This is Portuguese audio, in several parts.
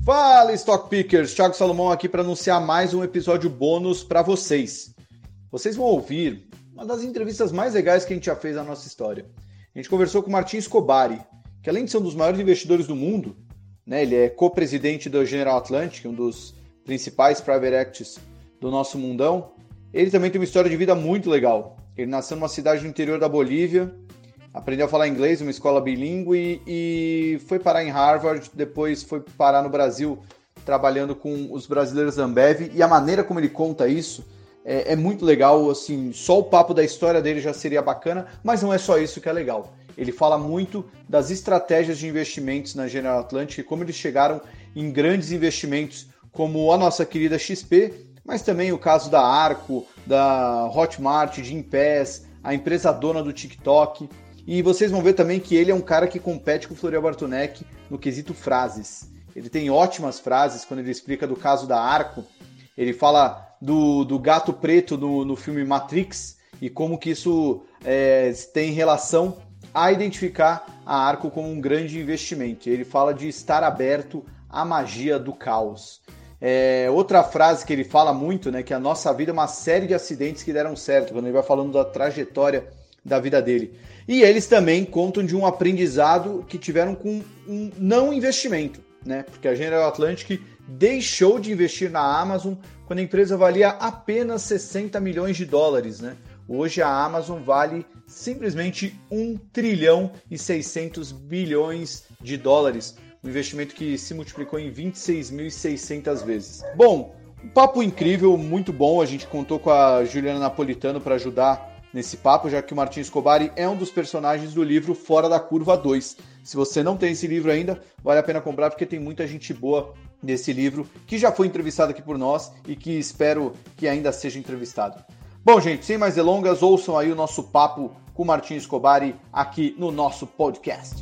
Fala, Stock Pickers! Thiago Salomão aqui para anunciar mais um episódio bônus para vocês. Vocês vão ouvir uma das entrevistas mais legais que a gente já fez na nossa história. A gente conversou com o Martin Scobbari, que além de ser um dos maiores investidores do mundo, né, ele é co-presidente do General Atlantic, um dos principais private equities do nosso mundão. Ele também tem uma história de vida muito legal. Ele nasceu numa cidade no interior da Bolívia, aprendeu a falar inglês, uma escola bilíngue, e foi parar em Harvard, depois foi parar no Brasil, trabalhando com os brasileiros da Ambev, e a maneira como ele conta isso é muito legal, assim, só o papo da história dele já seria bacana, mas não é só isso que é legal. Ele fala muito das estratégias de investimentos na General Atlantic, como eles chegaram em grandes investimentos, como a nossa querida XP, mas também o caso da Arco, da Hotmart, de Gympass, a empresa dona do TikTok. E vocês vão ver também que ele é um cara que compete com o Florian Bartonek no quesito frases. Ele tem ótimas frases quando ele explica do caso da Arco. Ele fala do gato preto no filme Matrix e como que isso tem relação a identificar a Arco como um grande investimento. Ele fala de estar aberto à magia do caos. Outra frase que ele fala muito, né, que a nossa vida é uma série de acidentes que deram certo, quando ele vai falando da trajetória da vida dele. E eles também contam de um aprendizado que tiveram com um não investimento, né? Porque a General Atlantic deixou de investir na Amazon quando a empresa valia apenas 60 milhões de dólares, né? Hoje a Amazon vale simplesmente 1 trilhão e 600 bilhões de dólares, um investimento que se multiplicou em 26.600 vezes. Bom, um papo incrível, muito bom, a gente contou com a Juliana Napolitano para ajudar nesse papo, já que o Martin Scobbari é um dos personagens do livro Fora da Curva 2. Se você não tem esse livro ainda, vale a pena comprar, porque tem muita gente boa nesse livro, que já foi entrevistado aqui por nós e que espero que ainda seja entrevistado. Bom, gente, sem mais delongas, ouçam aí o nosso papo com o Martin Scobbari aqui no nosso podcast.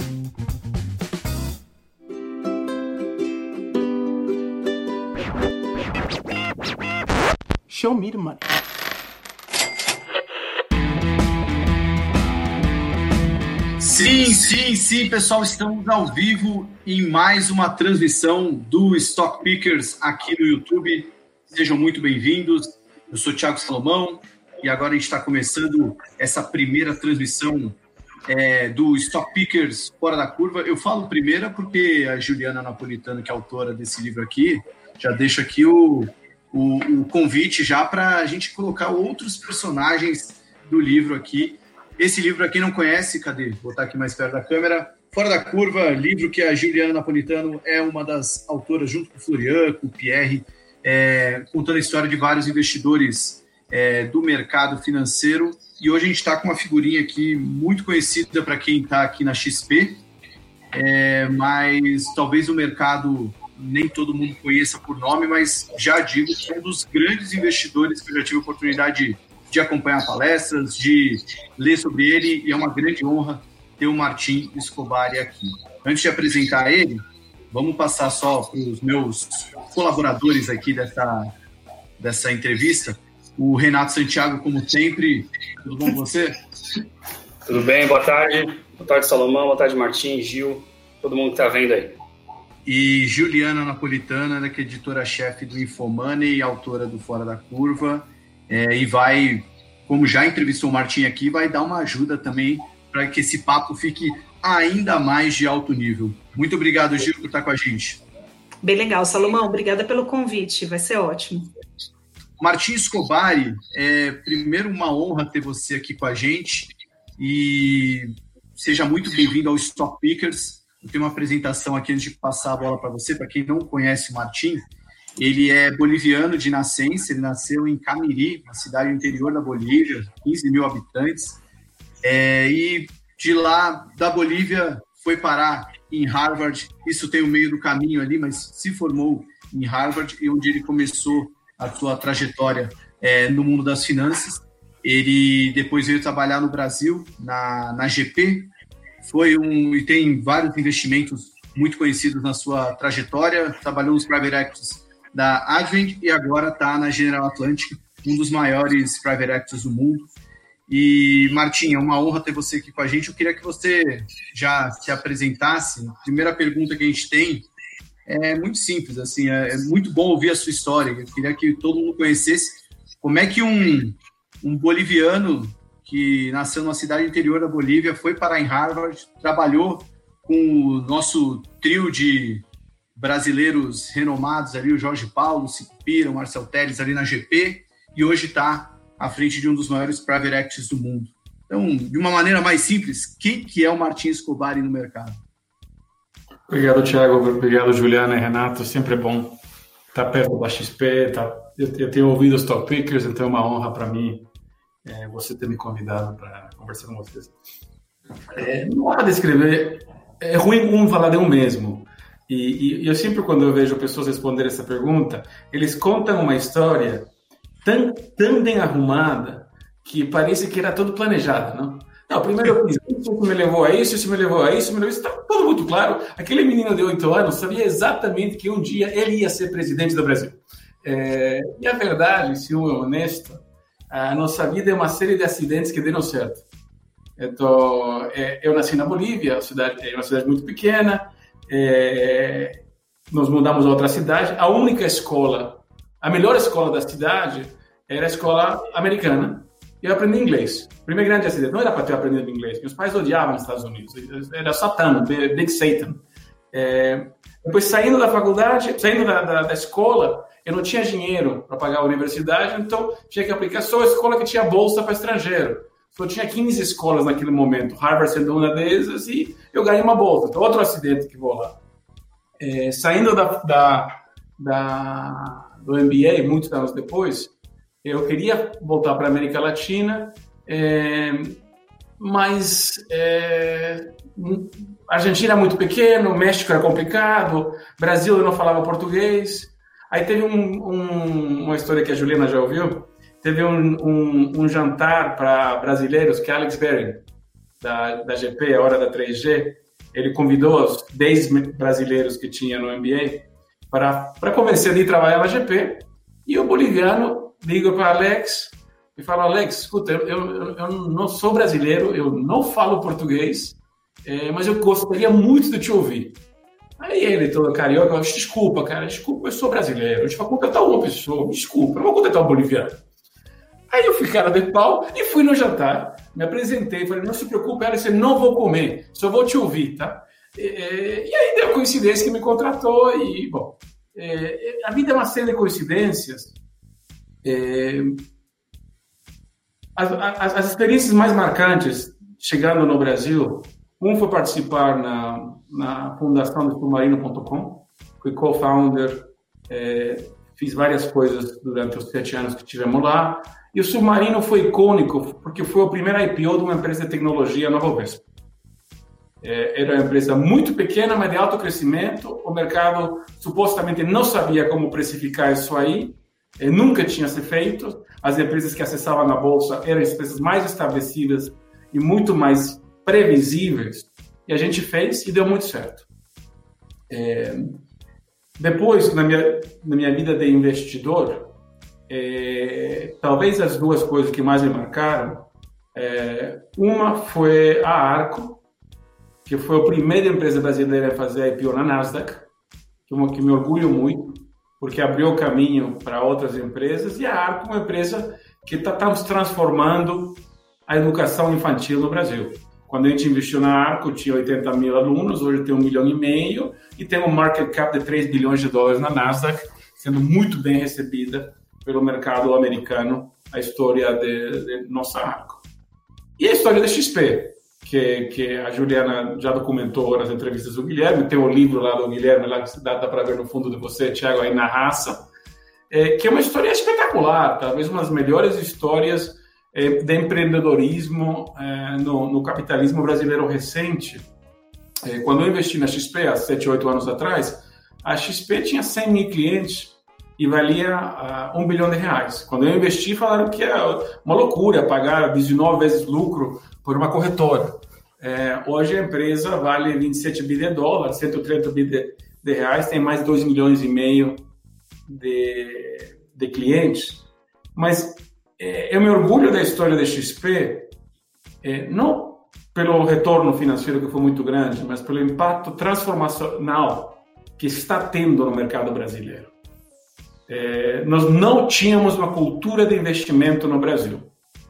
Show me the money. Sim, pessoal, estamos ao vivo em mais uma transmissão do Stock Pickers aqui no YouTube. Sejam muito bem-vindos. Eu sou Thiago Salomão e agora a gente está começando essa primeira transmissão do Stock Pickers Fora da Curva. Eu falo primeira porque a Juliana Napolitano, que é autora desse livro aqui, já deixa aqui o convite já para a gente colocar outros personagens do livro aqui. Esse livro, aqui não conhece, cadê? Vou botar aqui mais perto da câmera. Fora da Curva, livro que a Juliana Napolitano é uma das autoras, junto com o Florian, com o Pierre, contando a história de vários investidores do mercado financeiro. E hoje a gente está com uma figurinha aqui muito conhecida para quem está aqui na XP, mas talvez o mercado nem todo mundo conheça por nome, mas já digo que é um dos grandes investidores que eu já tive a oportunidade de acompanhar palestras, de ler sobre ele, e é uma grande honra ter o Martin Scobbari aqui. Antes de apresentar ele, vamos passar só para os meus colaboradores aqui dessa entrevista. O Renato Santiago, como sempre. Tudo bom com você? Tudo bem, boa tarde. Boa tarde, Salomão, boa tarde, Martin, Gil, todo mundo que está vendo aí. E Juliana Napolitano, que é editora-chefe do Infomoney e autora do Fora da Curva. E vai, como já entrevistou o Martin aqui, vai dar uma ajuda também para que esse papo fique ainda mais de alto nível. Muito obrigado, Gil, por estar com a gente. Bem legal, Salomão. Obrigada pelo convite, vai ser ótimo. Martin Scobbari, primeiro uma honra ter você aqui com a gente e seja muito bem-vindo ao Stock Pickers. Eu tenho uma apresentação aqui antes de passar a bola para você. Para quem não conhece o Martin, ele é boliviano de nascença, ele nasceu em Camiri, uma cidade do interior da Bolívia, 15 mil habitantes, e de lá, da Bolívia, foi parar em Harvard. Isso tem o meio do caminho ali, mas se formou em Harvard, e onde ele começou a sua trajetória no mundo das finanças. Ele depois veio trabalhar no Brasil, na GP, e tem vários investimentos muito conhecidos na sua trajetória, trabalhou nos private equities da Advent e agora está na General Atlantic, um dos maiores private equities do mundo. E, Martin, é uma honra ter você aqui com a gente. Eu queria que você já se apresentasse. A primeira pergunta que a gente tem é muito simples, assim, é muito bom ouvir a sua história. Eu queria que todo mundo conhecesse como é que um boliviano que nasceu numa cidade interior da Bolívia foi parar em Harvard, trabalhou com o nosso trio de brasileiros renomados ali, o Jorge Paulo, o Sicupira, o Marcel Telles ali na GP, e hoje está à frente de um dos maiores private equities do mundo. Então, de uma maneira mais simples, quem que é o Martin Escobari no mercado? Obrigado, Thiago. Obrigado, Juliana e Renato. Sempre é bom estar perto da XP. Eu tenho ouvido os Top Pickers, então é uma honra para mim você ter me convidado para conversar com vocês. Não dá para descrever, é ruim falar de um mesmo. E eu sempre, quando eu vejo pessoas responder essa pergunta, eles contam uma história tão bem arrumada que parece que era tudo planejado, não? Não, primeiro eu fiz isso me levou a isso, isso me levou a isso, está tudo muito claro. Aquele menino de 8 anos sabia exatamente que um dia ele ia ser presidente do Brasil. E a verdade, se eu é honesto, a nossa vida é uma série de acidentes que deram certo. Então, eu nasci na Bolívia, é uma cidade muito pequena, nós mudamos a outra cidade, a única escola, a melhor escola da cidade era a escola americana. Eu aprendi inglês. Primeiro grande acidente. Não era para ter aprendido inglês. Meus pais odiavam os Estados Unidos. Era Satan, Big Satan. Depois, saindo da faculdade, saindo da escola, eu não tinha dinheiro para pagar a universidade, então tinha que aplicar só a escola que tinha bolsa para estrangeiro. Só tinha 15 escolas naquele momento. Harvard sendo uma dessas e eu ganhei uma bolsa. Então, outro acidente que vou lá. Saindo do MBA, muitos anos depois, eu queria voltar para a América Latina, mas a Argentina é muito pequeno, o México era complicado, Brasil eu não falava português. Aí teve uma história que a Juliana já ouviu, teve um jantar para brasileiros que Alex Bering, da GP, a hora da 3G, ele convidou os 10 brasileiros que tinha no MBA para convencer de ir trabalhar na GP, e o boliviano ligo para Alex e falo, Alex, escuta, eu não sou brasileiro, eu não falo português, mas eu gostaria muito de te ouvir. Aí ele, todo carioca, desculpa, cara, desculpa, eu sou brasileiro, a gente vai contratar uma pessoa, desculpa, eu não vou contratar um boliviano. Aí eu fui cara de pau e fui no jantar, me apresentei, falei, não se preocupe, Alex, eu não vou comer, só vou te ouvir, tá? E aí deu coincidência que me contratou e, bom, a vida é uma série de coincidências. As experiências mais marcantes chegando no Brasil, foi participar na fundação do Submarino.com, fui co-founder, fiz várias coisas durante os 7 anos que estivemos lá, e o Submarino foi icônico porque foi o primeiro IPO de uma empresa de tecnologia na Bovespa. Era uma empresa muito pequena, mas de alto crescimento, o mercado supostamente não sabia como precificar isso aí, nunca tinha sido feito, as empresas que acessavam na bolsa eram as empresas mais estabelecidas e muito mais previsíveis, e a gente fez e deu muito certo. Depois, na minha vida de investidor, talvez as duas coisas que mais me marcaram, uma foi a Arco, que foi a primeira empresa brasileira a fazer IPO na Nasdaq, que me orgulho muito, porque abriu o caminho para outras empresas, e a Arco é uma empresa que está transformando a educação infantil no Brasil. Quando a gente investiu na Arco, tinha 80 mil alunos, hoje tem 1,5 milhão, e tem um market cap de 3 bilhões de dólares na Nasdaq, sendo muito bem recebida pelo mercado americano, a história de nossa Arco. E a história da XP, que a Juliana já documentou nas entrevistas do Guilherme, tem o livro lá do Guilherme, lá que dá para ver no fundo de você, Thiago, aí na raça, que é uma história espetacular, talvez uma das melhores histórias de empreendedorismo no capitalismo brasileiro recente. Quando eu investi na XP, há 7, 8 anos atrás, a XP tinha 100 mil clientes e valia R$1 bilhão. Quando eu investi, falaram que era uma loucura pagar 19 vezes lucro por uma corretora. Hoje a empresa vale 27 bi de dólares, 130 bi de reais, tem mais de 2,5 milhões de clientes. Mas eu me orgulho da história da XP, não pelo retorno financeiro que foi muito grande, mas pelo impacto transformacional que está tendo no mercado brasileiro. Nós não tínhamos uma cultura de investimento no Brasil.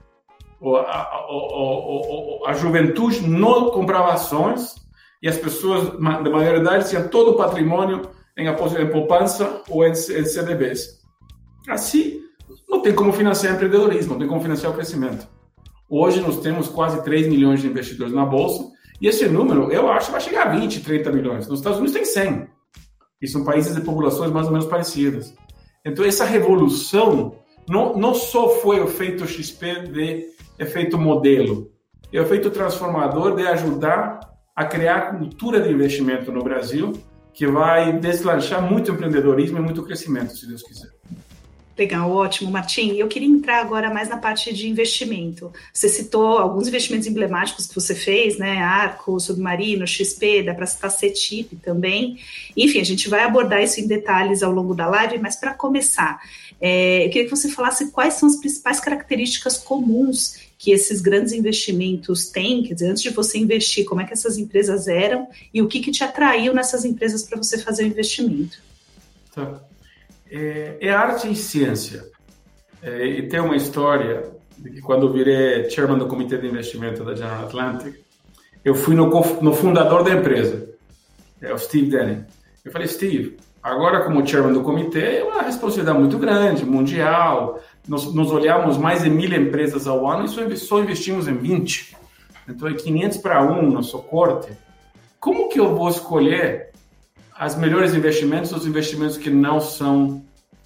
A juventude não comprava ações e as pessoas de maior idade tinham todo o patrimônio em poupança ou em CDBs. Assim, não tem como financiar empreendedorismo, não tem como financiar o crescimento. Hoje nós temos quase 3 milhões de investidores na Bolsa e esse número, eu acho, vai chegar a 20, 30 milhões. Nos Estados Unidos tem 100. E são países de populações mais ou menos parecidas. Então, essa revolução não só foi o efeito XP de efeito modelo, é o efeito transformador de ajudar a criar cultura de investimento no Brasil, que vai deslanchar muito empreendedorismo e muito crescimento, se Deus quiser. Legal, ótimo, Martim. Eu queria entrar agora mais na parte de investimento. Você citou alguns investimentos emblemáticos que você fez, né? Arco, Submarino, XP, dá para citar CETIP também. Enfim, a gente vai abordar isso em detalhes ao longo da live, mas para começar, eu queria que você falasse quais são as principais características comuns que esses grandes investimentos têm, quer dizer, antes de você investir, como é que essas empresas eram e o que te atraiu nessas empresas para você fazer o investimento. Tá. É arte e ciência. E tem uma história de que quando eu virei chairman do comitê de investimento da General Atlantic, eu fui no fundador da empresa, o Steve Denning. Eu falei, Steve, agora como chairman do comitê, é uma responsabilidade muito grande, mundial. Nós olhamos mais de 1.000 empresas ao ano e só investimos em 20. Então é 500 para 1 no nosso corte. Como que eu vou escolher os melhores investimentos, os investimentos que não são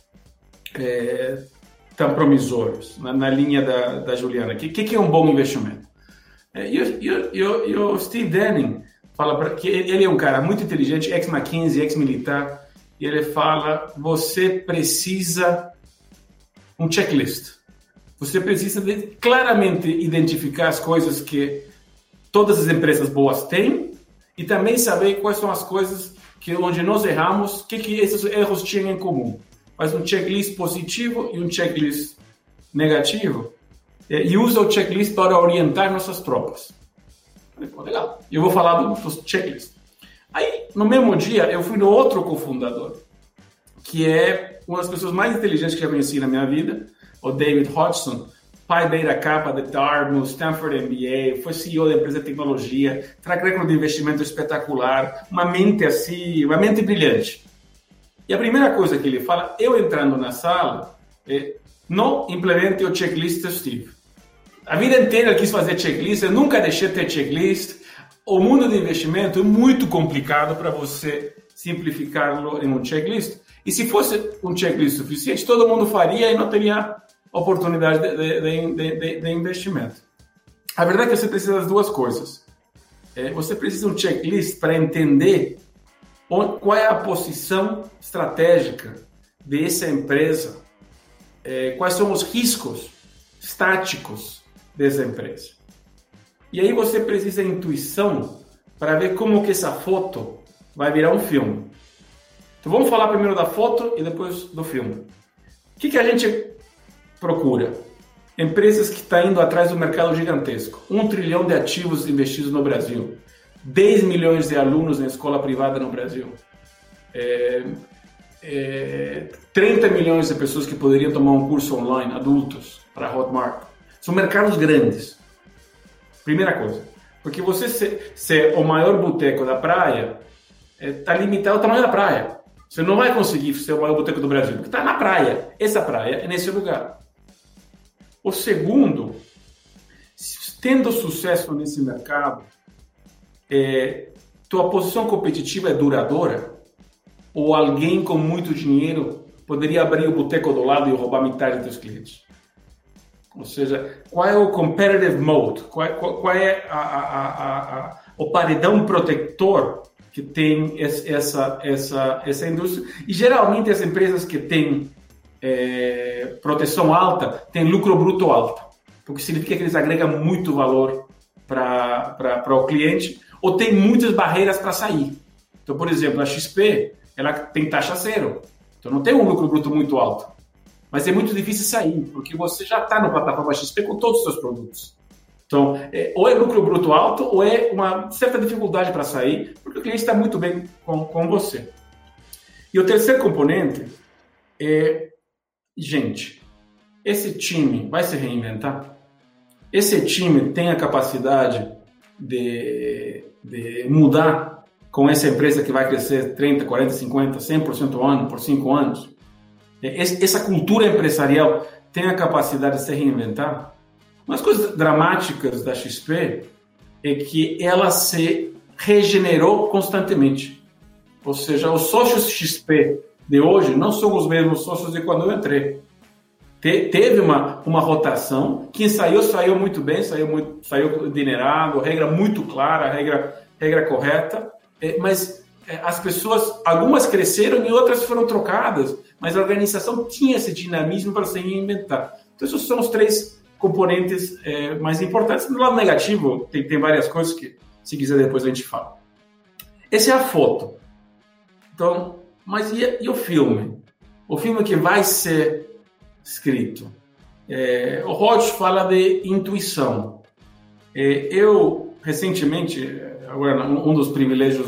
tão promissores, na linha da Juliana? O que é um bom investimento? E o Steve Denning fala que ele é um cara muito inteligente, ex-McKinsey, ex-militar, e ele fala, você precisa um checklist. Você precisa claramente identificar as coisas que todas as empresas boas têm e também saber quais são as coisas onde nós erramos, o que esses erros tinham em comum. Faz um checklist positivo e um checklist negativo e usa o checklist para orientar nossas tropas. Legal. Eu vou falar dos checklists. Aí, no mesmo dia, eu fui no outro cofundador, que é uma das pessoas mais inteligentes que eu conheci na minha vida, o David Hodgson, pai Beta Kappa de Dartmouth, Stanford MBA, foi CEO da empresa de tecnologia, track record de investimento espetacular, uma mente assim, uma mente brilhante. E a primeira coisa que ele fala, eu entrando na sala, não implemente o checklist do Steve. A vida inteira eu quis fazer checklist, eu nunca deixei de ter checklist. O mundo de investimento é muito complicado para você simplificá-lo em um checklist. E se fosse um checklist suficiente, todo mundo faria e não teria oportunidade de investimento. A verdade é que você precisa das duas coisas. Você precisa de um checklist para entender qual é a posição estratégica dessa empresa, quais são os riscos estáticos dessa empresa. E aí você precisa de intuição para ver como que essa foto vai virar um filme. Então vamos falar primeiro da foto e depois do filme. O que a gente procura? Empresas que estão indo atrás do mercado gigantesco. 1 trilhão de ativos investidos no Brasil. 10 milhões de alunos na escola privada no Brasil. 30 milhões de pessoas que poderiam tomar um curso online, adultos, para Hotmart. São mercados grandes. Primeira coisa. Porque você ser o maior boteco da praia, está limitado ao tamanho da praia. Você não vai conseguir ser o maior boteco do Brasil, porque está na praia. Essa praia é nesse lugar. O segundo, tendo sucesso nesse mercado, tua posição competitiva é duradoura? Ou alguém com muito dinheiro poderia abrir o boteco do lado e roubar metade dos clientes? Ou seja, qual é o competitive mode? Qual é o paredão protetor que tem essa indústria? E geralmente as empresas que têm proteção alta têm lucro bruto alto, porque significa que eles agregam muito valor para o cliente ou tem muitas barreiras para sair. Então, por exemplo, a XP ela tem taxa zero, então não tem um lucro bruto muito alto. Mas é muito difícil sair, porque você já está no plataforma XP com todos os seus produtos. Então, ou é lucro bruto alto, ou é uma certa dificuldade para sair, porque o cliente está muito bem com você. E o terceiro componente é, gente, esse time vai se reinventar? Esse time tem a capacidade de mudar com essa empresa que vai crescer 30, 40, 50, 100% ao ano por 5 anos? Essa cultura empresarial tem a capacidade de se reinventar? Uma das coisas dramáticas da XP é que ela se regenerou constantemente. Ou seja, os sócios XP de hoje não são os mesmos sócios de quando eu entrei. Teve uma rotação, quem saiu muito bem, saiu adinerado, regra muito clara, regra correta, mas as pessoas, algumas cresceram e outras foram trocadas, mas a organização tinha esse dinamismo para se reinventar. Então, esses são os 3 componentes mais importantes. No lado negativo, tem várias coisas que, se quiser, depois a gente fala. Essa é a foto. Então, mas e o filme? O filme que vai ser escrito. O Roth fala de intuição. Eu, recentemente, agora, um dos privilégios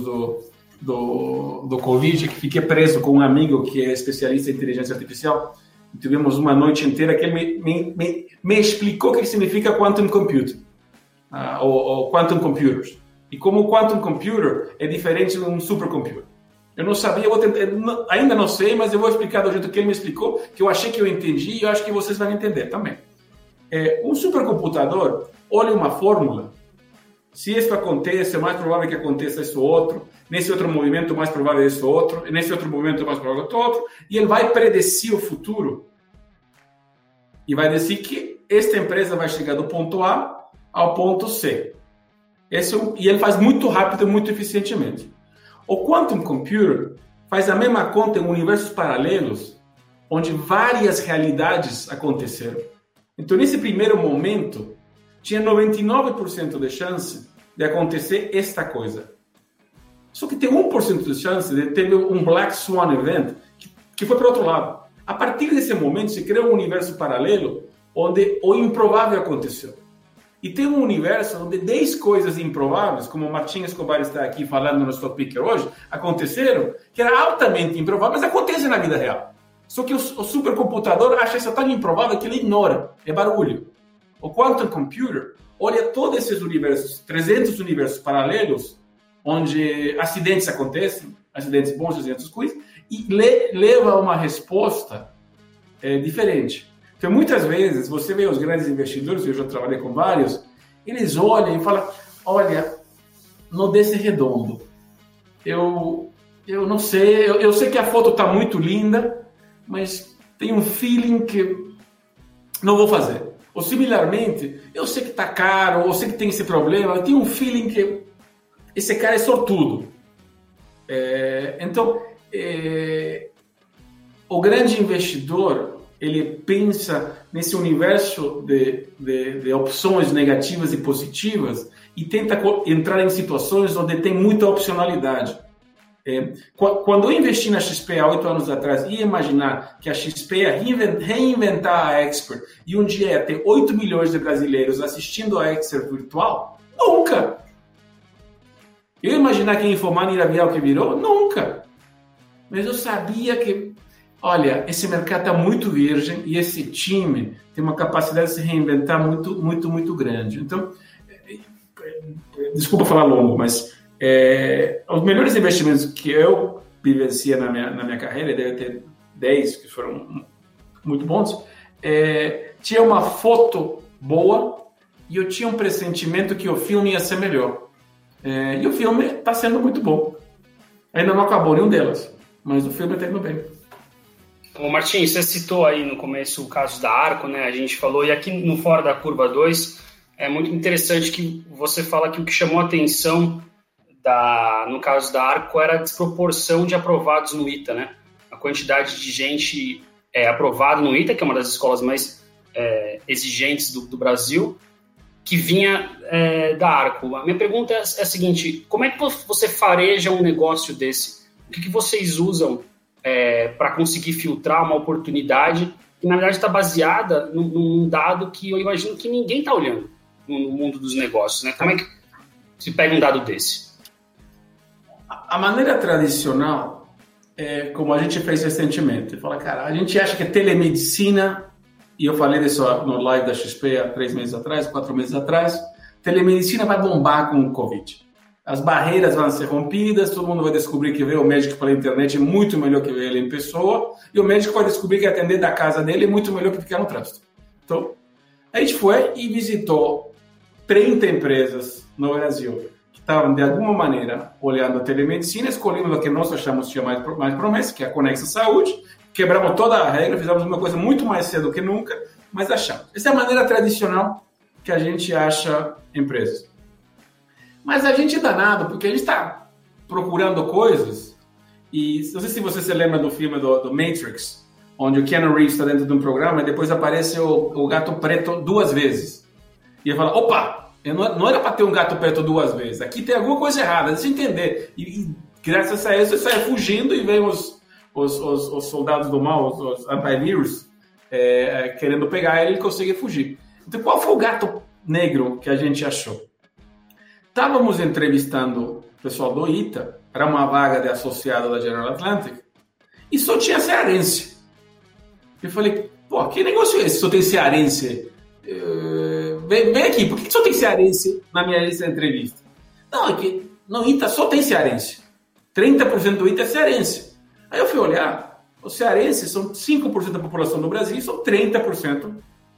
do Covid é que fiquei preso com um amigo que é especialista em inteligência artificial. Tivemos uma noite inteira que ele me explicou o que significa quantum computing, ou quantum computers. E como o quantum computer é diferente de um supercomputer. Eu não sabia, ainda não sei, mas eu vou explicar do jeito que ele me explicou, que eu achei que eu entendi e eu acho que vocês vão entender também. Um supercomputador olha uma fórmula, se isso acontece, é mais provável que aconteça isso outro, nesse outro movimento mais provável isso outro, e nesse outro movimento mais provável outro, e ele vai predecir o futuro e vai dizer que esta empresa vai chegar do ponto A ao ponto C. E ele faz muito rápido e muito eficientemente. O quantum computer faz a mesma conta em universos paralelos, onde várias realidades aconteceram. Então, nesse primeiro momento, tinha 99% de chance de acontecer esta coisa. Só que tem 1% de chance de ter um Black Swan Event que foi para o outro lado. A partir desse momento, se cria um universo paralelo onde o improvável aconteceu. E tem um universo onde 10 coisas improváveis, como o Martin Escobar está aqui falando no Stock Picker hoje, aconteceram, que era altamente improvável, mas acontecem na vida real. Só que o supercomputador acha isso tão improvável que ele ignora, é barulho. O quantum computer olha todos esses universos, 300 universos paralelos, onde acidentes acontecem, acidentes bons, acidentes ruins, e leva a uma resposta diferente. Então, muitas vezes, você vê os grandes investidores, eu já trabalhei com vários, eles olham e falam, olha, não desse redondo. Eu não sei, eu sei que a foto está muito linda, mas tem um feeling que não vou fazer. Ou, similarmente, eu sei que está caro, ou sei que tem esse problema, eu tenho um feeling que esse cara é sortudo. Então, o grande investidor, ele pensa nesse universo de opções negativas e positivas e tenta entrar em situações onde tem muita opcionalidade. Quando eu investi na XP há 8 anos atrás, ia imaginar que a XP ia reinventar a Expert e um dia ia ter 8 milhões de brasileiros assistindo a Expert virtual? Nunca! Eu ia imaginar que a Infomani ia virar o que virou? Nunca! Mas eu sabia que, olha, esse mercado está muito virgem e esse time tem uma capacidade de se reinventar muito, muito, muito grande. Então, desculpa falar longo, mas os melhores investimentos que eu vivencia na minha carreira, deve ter 10 que foram muito bons, tinha uma foto boa e eu tinha um pressentimento que o filme ia ser melhor. E o filme está sendo muito bom. Ainda não acabou nenhum delas, mas o filme está indo bem. Ô Martin, você citou aí no começo o caso da Arco, né? A gente falou, e aqui no Fora da Curva 2, é muito interessante que você fala que o que chamou a atenção no caso da Arco era a desproporção de aprovados no ITA, né? A quantidade de gente aprovada no ITA, que é uma das escolas mais exigentes do Brasil, que vinha da Arco. A minha pergunta é a seguinte, como é que você fareja um negócio desse? O que vocês usam para conseguir filtrar uma oportunidade que, na verdade, está baseada num dado que eu imagino que ninguém está olhando no mundo dos negócios, né? Como é que se pega um dado desse? A maneira tradicional como a gente fez recentemente. Fala, cara, a gente acha que telemedicina, e eu falei disso no live da XP há 3 meses atrás, 4 meses atrás, telemedicina vai bombar com o Covid. As barreiras vão ser rompidas, todo mundo vai descobrir que ver o médico pela internet é muito melhor que ver ele em pessoa, e o médico vai descobrir que atender da casa dele é muito melhor que ficar no trânsito. Então, a gente foi e visitou 30 empresas no Brasil que estavam, de alguma maneira, olhando a telemedicina, escolhendo o que nós achamos que tinha mais promessa, que é a Conexa Saúde, quebramos toda a regra, fizemos uma coisa muito mais cedo que nunca, mas achamos. Essa é a maneira tradicional que a gente acha empresas. Mas a gente é danado, porque a gente está procurando coisas, e não sei se você se lembra do filme do Matrix, onde o Keanu Reeves está dentro de um programa e depois aparece o gato preto 2 vezes. E ele fala, opa, não era para ter um gato preto 2 vezes, aqui tem alguma coisa errada, deixa eu entender. E graças a isso, ele sai fugindo e vem os soldados do mal, os anti-heroes, querendo pegar ele, ele consegue fugir. Então, qual foi o gato negro que a gente achou? Estávamos entrevistando o pessoal do ITA para uma vaga de associado da General Atlantic e só tinha cearense. Eu falei, pô, que negócio é esse? Só tem cearense? Vem aqui, por que só tem cearense na minha lista de entrevista? Não, é que no ITA só tem cearense. 30% do ITA é cearense. Aí eu fui olhar, os cearenses são 5% da população do Brasil e são 30%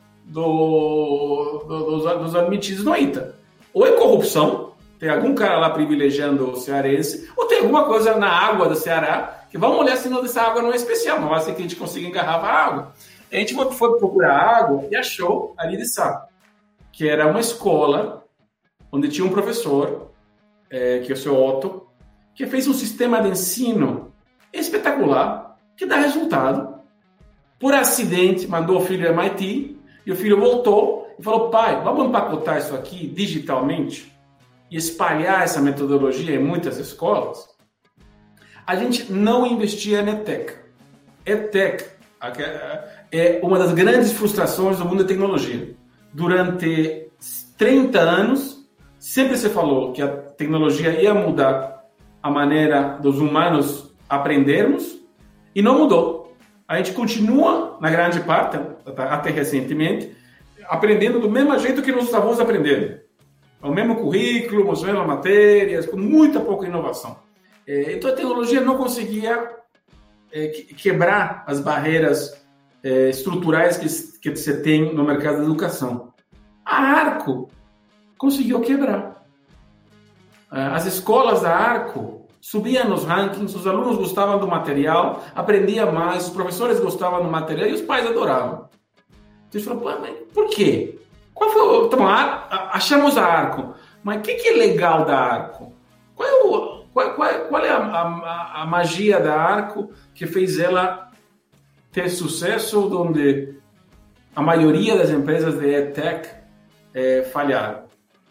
dos admitidos no ITA. Ou é corrupção, tem algum cara lá privilegiando o cearense, ou tem alguma coisa na água do Ceará, que vamos olhar se essa água não é especial, não vai ser que a gente consiga engarrafar a água. A gente foi procurar água e achou ali de Sá, que era uma escola onde tinha um professor, que é o seu Otto, que fez um sistema de ensino espetacular, que dá resultado. Por acidente, mandou o filho ao MIT, e o filho voltou e falou, pai, vamos empacotar isso aqui digitalmente e espalhar essa metodologia em muitas escolas? A gente não investia em EdTech. EdTech é uma das grandes frustrações do mundo da tecnologia. Durante 30 anos, sempre se falou que a tecnologia ia mudar a maneira dos humanos aprendermos e não mudou. A gente continua, na grande parte, até recentemente, aprendendo do mesmo jeito que nossos avós aprenderam. O mesmo currículo, as mesmas matérias, com muita pouca inovação. Então a tecnologia não conseguia quebrar as barreiras estruturais que você tem no mercado da educação. A Arco conseguiu quebrar. As escolas da Arco subiam nos rankings, os alunos gostavam do material, aprendiam mais, os professores gostavam do material e os pais adoravam. Então, a gente falou, mas por quê? Qual foi o... Então, achamos a Arco, mas o que é legal da Arco? Qual é a magia da Arco que fez ela ter sucesso onde a maioria das empresas de EdTech falharam?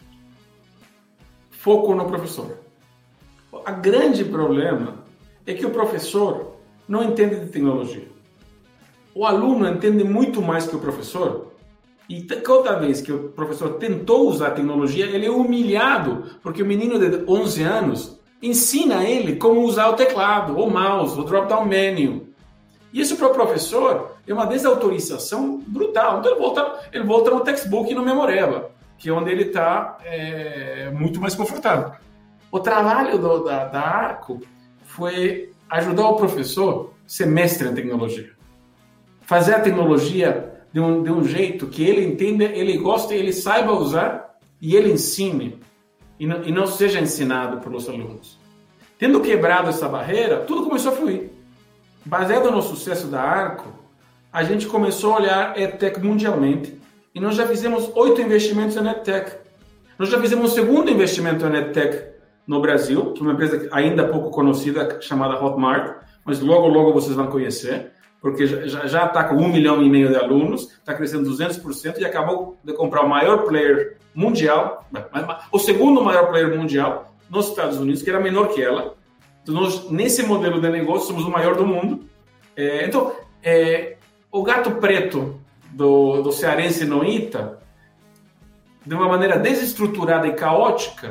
Foco no professor. O grande problema é que o professor não entende de tecnologia. O aluno entende muito mais que o professor, e cada vez que o professor tentou usar a tecnologia, ele é humilhado, porque o menino de 11 anos ensina a ele como usar o teclado, o mouse, o drop-down menu. E isso para o professor é uma desautorização brutal. Então ele volta no textbook e no memoreba, que é onde ele está muito mais confortável. O trabalho da Arco foi ajudar o professor a ser mestre em tecnologia. Fazer a tecnologia de um jeito que ele entenda, ele goste, ele saiba usar e ele ensine. E não seja ensinado pelos alunos. Tendo quebrado essa barreira, tudo começou a fluir. Baseado no sucesso da Arco, a gente começou a olhar EdTech mundialmente e nós já fizemos 8 investimentos em EdTech. Nós já fizemos o segundo investimento em EdTech no Brasil, que é uma empresa ainda pouco conhecida, chamada Hotmart, mas logo vocês vão conhecer, porque já está com 1,5 milhão de alunos, está crescendo 200% e acabou de comprar o maior player mundial, o segundo maior player mundial nos Estados Unidos, que era menor que ela. Então, nós, nesse modelo de negócio, somos o maior do mundo. Então, o gato preto do cearense no ITA, de uma maneira desestruturada e caótica,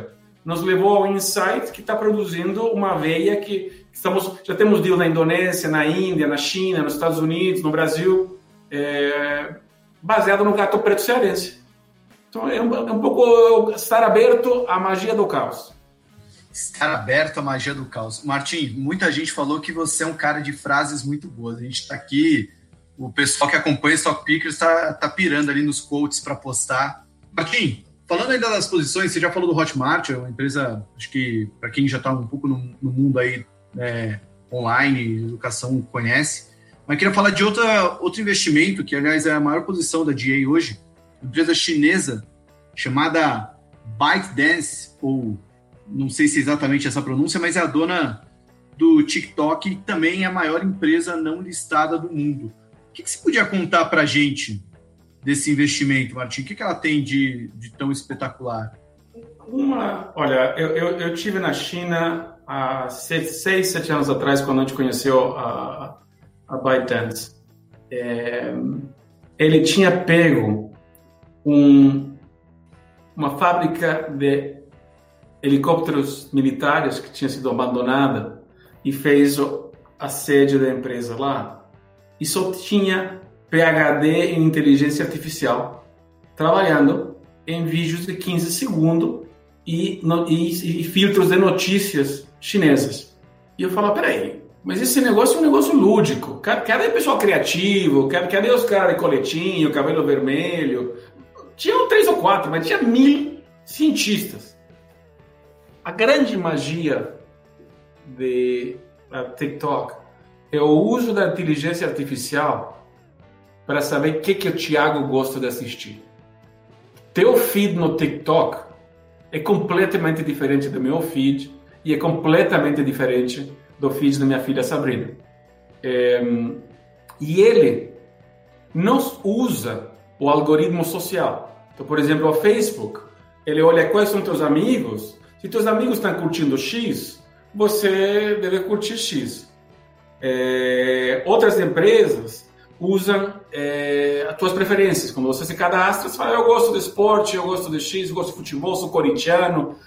nos levou ao insight que está produzindo uma veia que já temos deal na Indonésia, na Índia, na China, nos Estados Unidos, no Brasil, baseado no gato preto cearense. Então, é um pouco estar aberto à magia do caos. Estar aberto à magia do caos. Martim, muita gente falou que você é um cara de frases muito boas. A gente está aqui, o pessoal que acompanha o Stock Pickers está pirando ali nos quotes para postar. Martim, falando ainda das posições, você já falou do Hotmart, é uma empresa, acho que para quem já está um pouco no mundo aí online, educação, conhece. Mas queria falar de outro investimento, que aliás é a maior posição da DA hoje, empresa chinesa chamada ByteDance, ou não sei se é exatamente essa pronúncia, mas é a dona do TikTok e também é a maior empresa não listada do mundo. O que você podia contar para a gente desse investimento, Martim? O que ela tem de tão espetacular? Olha, eu estive na China há 6, 7 anos atrás, quando a gente conheceu a ByteDance. Ele tinha pego uma fábrica de helicópteros militares que tinha sido abandonada e fez a sede da empresa lá. E só tinha PhD em inteligência artificial, trabalhando em vídeos de 15 segundos e filtros de notícias chinesas. E eu falo, peraí, mas esse negócio é um negócio lúdico. Cadê o pessoal criativo? Cadê os caras de coletinho, cabelo vermelho? Tinham 3 ou 4, mas tinha 1000 cientistas. A grande magia de TikTok é o uso da inteligência artificial para saber o que o Thiago gosta de assistir. Teu feed no TikTok é completamente diferente do meu feed e é completamente diferente do feed da minha filha Sabrina. E ele não usa o algoritmo social. Então, por exemplo, o Facebook, ele olha quais são teus amigos. Se teus amigos estão curtindo X, você deve curtir X. Outras empresas usam as tuas preferências. Quando você se cadastra, você fala, eu gosto de esporte, eu gosto de X, eu gosto de futebol, sou corintiano,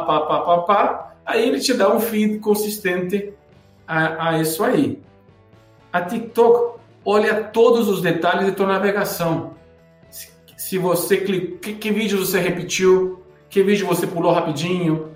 Aí ele te dá um feed consistente a isso aí. A TikTok olha todos os detalhes de tua navegação. Se você clica, que vídeo você repetiu, que vídeo você pulou rapidinho,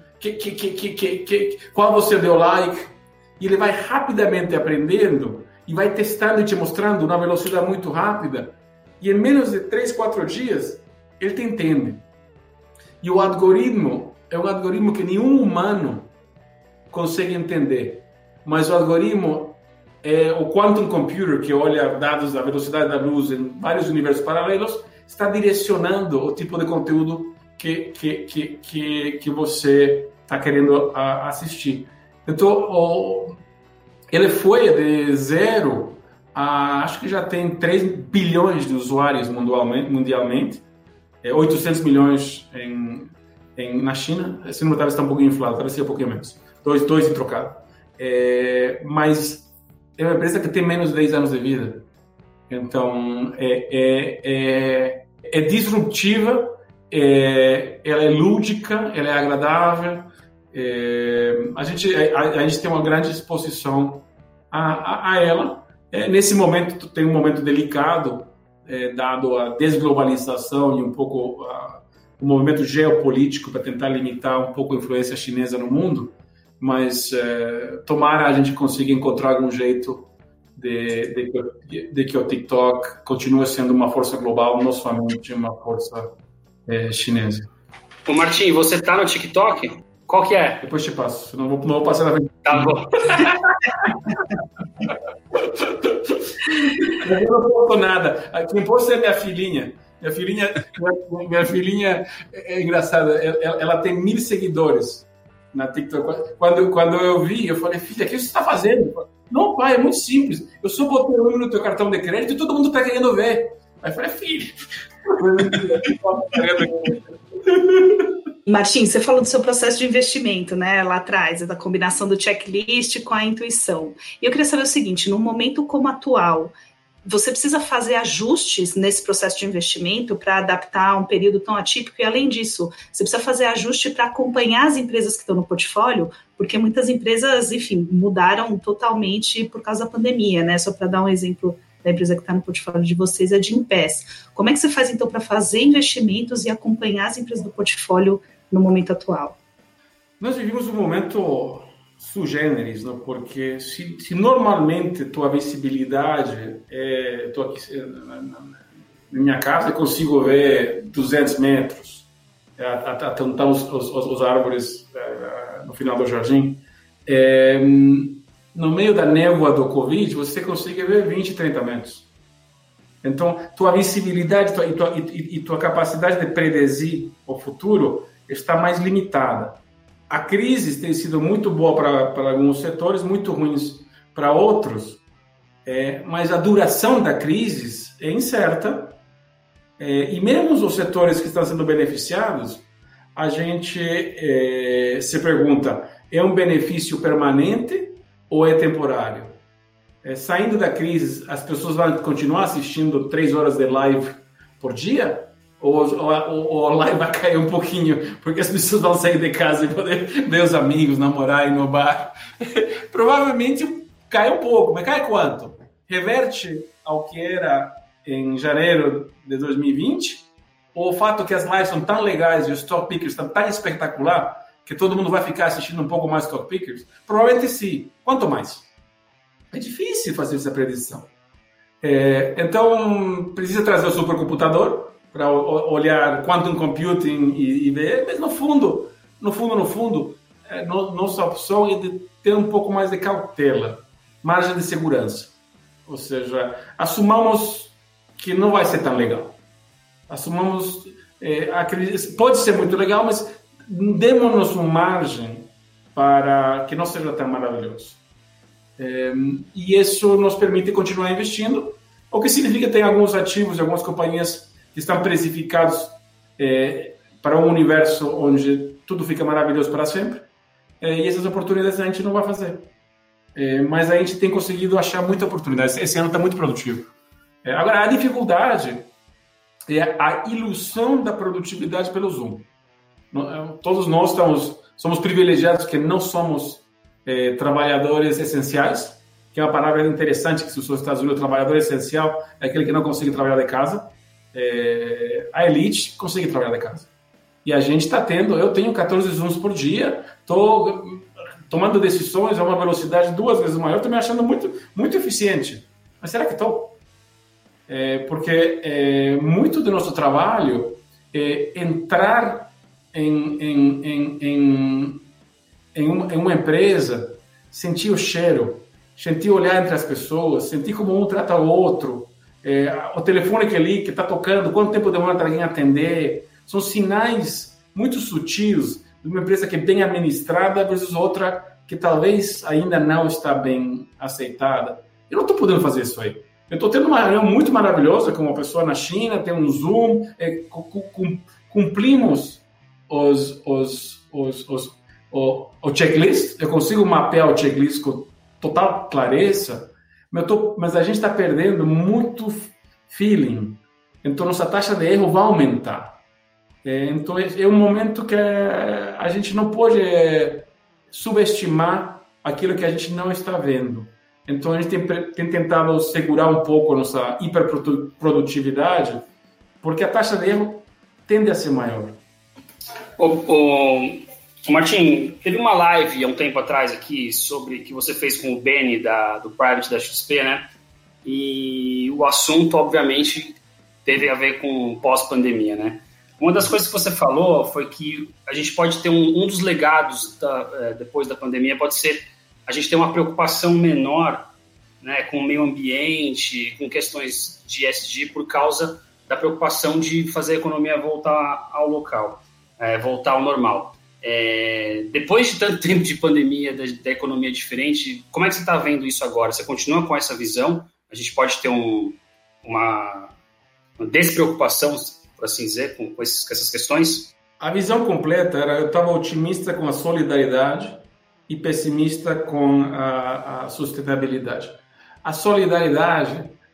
qual você deu like. E ele vai rapidamente aprendendo e vai testando e te mostrando numa velocidade muito rápida. E em menos de 3, 4 dias, ele te entende. E o algoritmo é um algoritmo que nenhum humano consegue entender. Mas o algoritmo é o quantum computer, que olha dados da velocidade da luz em vários universos paralelos, está direcionando o tipo de conteúdo que você está querendo assistir. Então, ele foi de 0 a, acho que já tem 3 bilhões de usuários mundialmente, 800 milhões na China. Esse número talvez está um pouquinho inflado, talvez seja um pouquinho menos. 2 e trocado. Mas é uma empresa que tem menos de 10 anos de vida. Então, é disruptiva, ela é lúdica, ela é agradável. A gente tem uma grande exposição a ela. Nesse momento, tem um momento delicado, dado a desglobalização e um pouco o movimento geopolítico para tentar limitar um pouco a influência chinesa no mundo, mas tomara a gente consiga encontrar algum jeito de que o TikTok continue sendo uma força global, não somente uma força chinesa. Ô Martim, você tá no TikTok? Qual que é? Depois te passo, não vou passar na frente. Tá bom. Eu não posto nada. Quem posta é minha filhinha. Minha filhinha é engraçada. Ela tem 1000 seguidores na TikTok. Quando eu vi, eu falei, filha, o que você está fazendo? Não, pai, é muito simples. Eu só botei o número no teu cartão de crédito e todo mundo está querendo ver. Aí eu falei, filho. Martim, você falou do seu processo de investimento, né, lá atrás, da combinação do checklist com a intuição. E eu queria saber o seguinte, num momento como atual, você precisa fazer ajustes nesse processo de investimento para adaptar um período tão atípico, e além disso, você precisa fazer ajuste para acompanhar as empresas que estão no portfólio, porque muitas empresas, enfim, mudaram totalmente por causa da pandemia, né? Só para dar um exemplo da empresa que está no portfólio de vocês, é a Gympass. Como é que você faz, então, para fazer investimentos e acompanhar as empresas do portfólio no momento atual? Nós vivemos um momento sui generis, não? Porque se normalmente tua visibilidade estou aqui na minha casa, eu consigo ver 200 metros até onde estão os árvores no final do jardim, no meio da névoa do Covid, você consegue ver 20, 30 metros. Então, tua visibilidade e tua capacidade de predizir o futuro está mais limitada. A crise tem sido muito boa para alguns setores, muito ruins para outros, mas a duração da crise é incerta, e mesmo os setores que estão sendo beneficiados, a gente se pergunta, é um benefício permanente ou é temporário? Saindo da crise, as pessoas vão continuar assistindo 3 horas de live por dia? Ou a live vai cair um pouquinho, porque as pessoas vão sair de casa e poder ver os amigos, namorar e no bar? Provavelmente cai um pouco, mas cai quanto? Reverte ao que era em janeiro de 2020? Ou o fato que as lives são tão legais e os Stock Pickers estão tão espetacular que todo mundo vai ficar assistindo um pouco mais Stock Pickers? Provavelmente sim. Quanto mais? É difícil fazer essa predição. Então, precisa trazer o supercomputador para olhar quantum computing e ver, mas no fundo, nossa opção é de ter um pouco mais de cautela, margem de segurança. Ou seja, assumamos que não vai ser tão legal. Assumamos, pode ser muito legal, mas demos-nos uma margem para que não seja tão maravilhoso. E isso nos permite continuar investindo, o que significa que tem alguns ativos e algumas companhias que estão precificados para um universo onde tudo fica maravilhoso para sempre, e essas oportunidades a gente não vai fazer. Mas a gente tem conseguido achar muita oportunidade. Esse ano está muito produtivo. Agora, a dificuldade é a ilusão da produtividade pelo Zoom. Todos nós somos privilegiados que não somos trabalhadores essenciais, que é uma palavra interessante, que se os Estados Unidos, o trabalhador essencial é aquele que não consegue trabalhar de casa. A elite consegue trabalhar de casa. E a gente está eu tenho 14 Zooms por dia, estou tomando decisões a uma velocidade 2 vezes maior, estou me achando muito, muito eficiente. Mas será que estou? Porque muito do nosso trabalho é entrar em uma empresa, sentir o cheiro, sentir o olhar entre as pessoas, sentir como um trata o outro, o telefone que está tocando, quanto tempo demora para alguém atender. São sinais muito sutis de uma empresa que é bem administrada versus outra que talvez ainda não está bem aceitada. Eu não estou podendo fazer isso aí. Eu estou tendo uma reunião muito maravilhosa com uma pessoa na China, tem um Zoom, cumprimos o checklist, eu consigo mapear o checklist com total clareza, mas a gente está perdendo muito feeling. Então, nossa taxa de erro vai aumentar. Então, é um momento que a gente não pode subestimar aquilo que a gente não está vendo. Então, a gente tem tentado segurar um pouco a nossa hiperprodutividade, porque a taxa de erro tende a ser maior. Martim, teve uma live há um tempo atrás aqui sobre que você fez com o Benny do Private da XP, né? E o assunto, obviamente, teve a ver com pós-pandemia, né? Uma das coisas que você falou foi que a gente pode ter um dos legados depois da pandemia pode ser a gente ter uma preocupação menor, né, com o meio ambiente, com questões de ESG por causa da preocupação de fazer a economia voltar ao local, voltar ao normal. Depois de tanto tempo de pandemia, da economia diferente, como é que você está vendo isso agora? Você continua com essa visão? A gente pode ter uma despreocupação, por assim dizer, com essas questões? A visão completa eu estava otimista com a solidariedade e pessimista com a sustentabilidade. A solidariedade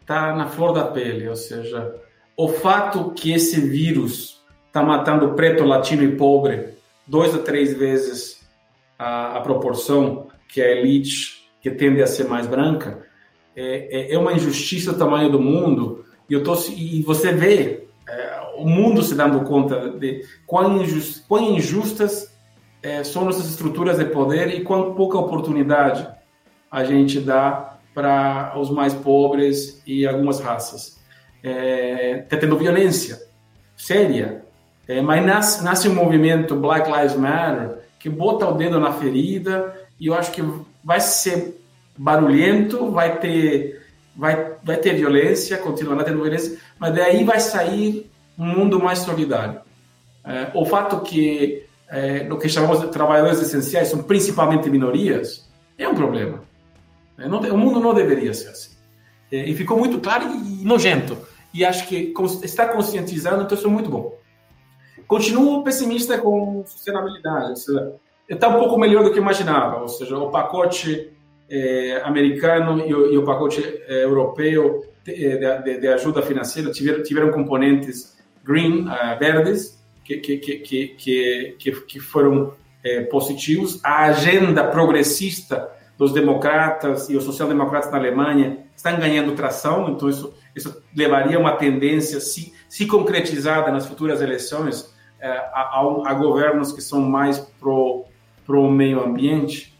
está na flor da pele, ou seja, o fato que esse vírus está matando preto, latino e pobre 2 a 3 vezes a proporção que a elite, que tende a ser mais branca, é uma injustiça do tamanho do mundo, e você vê o mundo se dando conta de quão injustas são nossas estruturas de poder e quão pouca oportunidade a gente dá para os mais pobres e algumas raças. Está tendo violência séria, mas nasce um movimento Black Lives Matter que bota o dedo na ferida, e eu acho que vai ser barulhento, vai ter violência, continuará tendo violência, mas daí vai sair um mundo mais solidário. O fato que o que chamamos de trabalhadores essenciais são principalmente minorias é um problema. O mundo não deveria ser assim. E ficou muito claro e nojento. E acho que está conscientizando, então isso é muito bom. Continuo pessimista com sustentabilidade. Ou seja, está um pouco melhor do que imaginava. Ou seja, o pacote americano e o pacote europeu de ajuda financeira tiveram componentes green, verdes, que foram positivos. A agenda progressista dos democratas e os social-democratas na Alemanha estão ganhando tração, então isso levaria a uma tendência, se concretizada nas futuras eleições, a governos que são mais pro meio ambiente.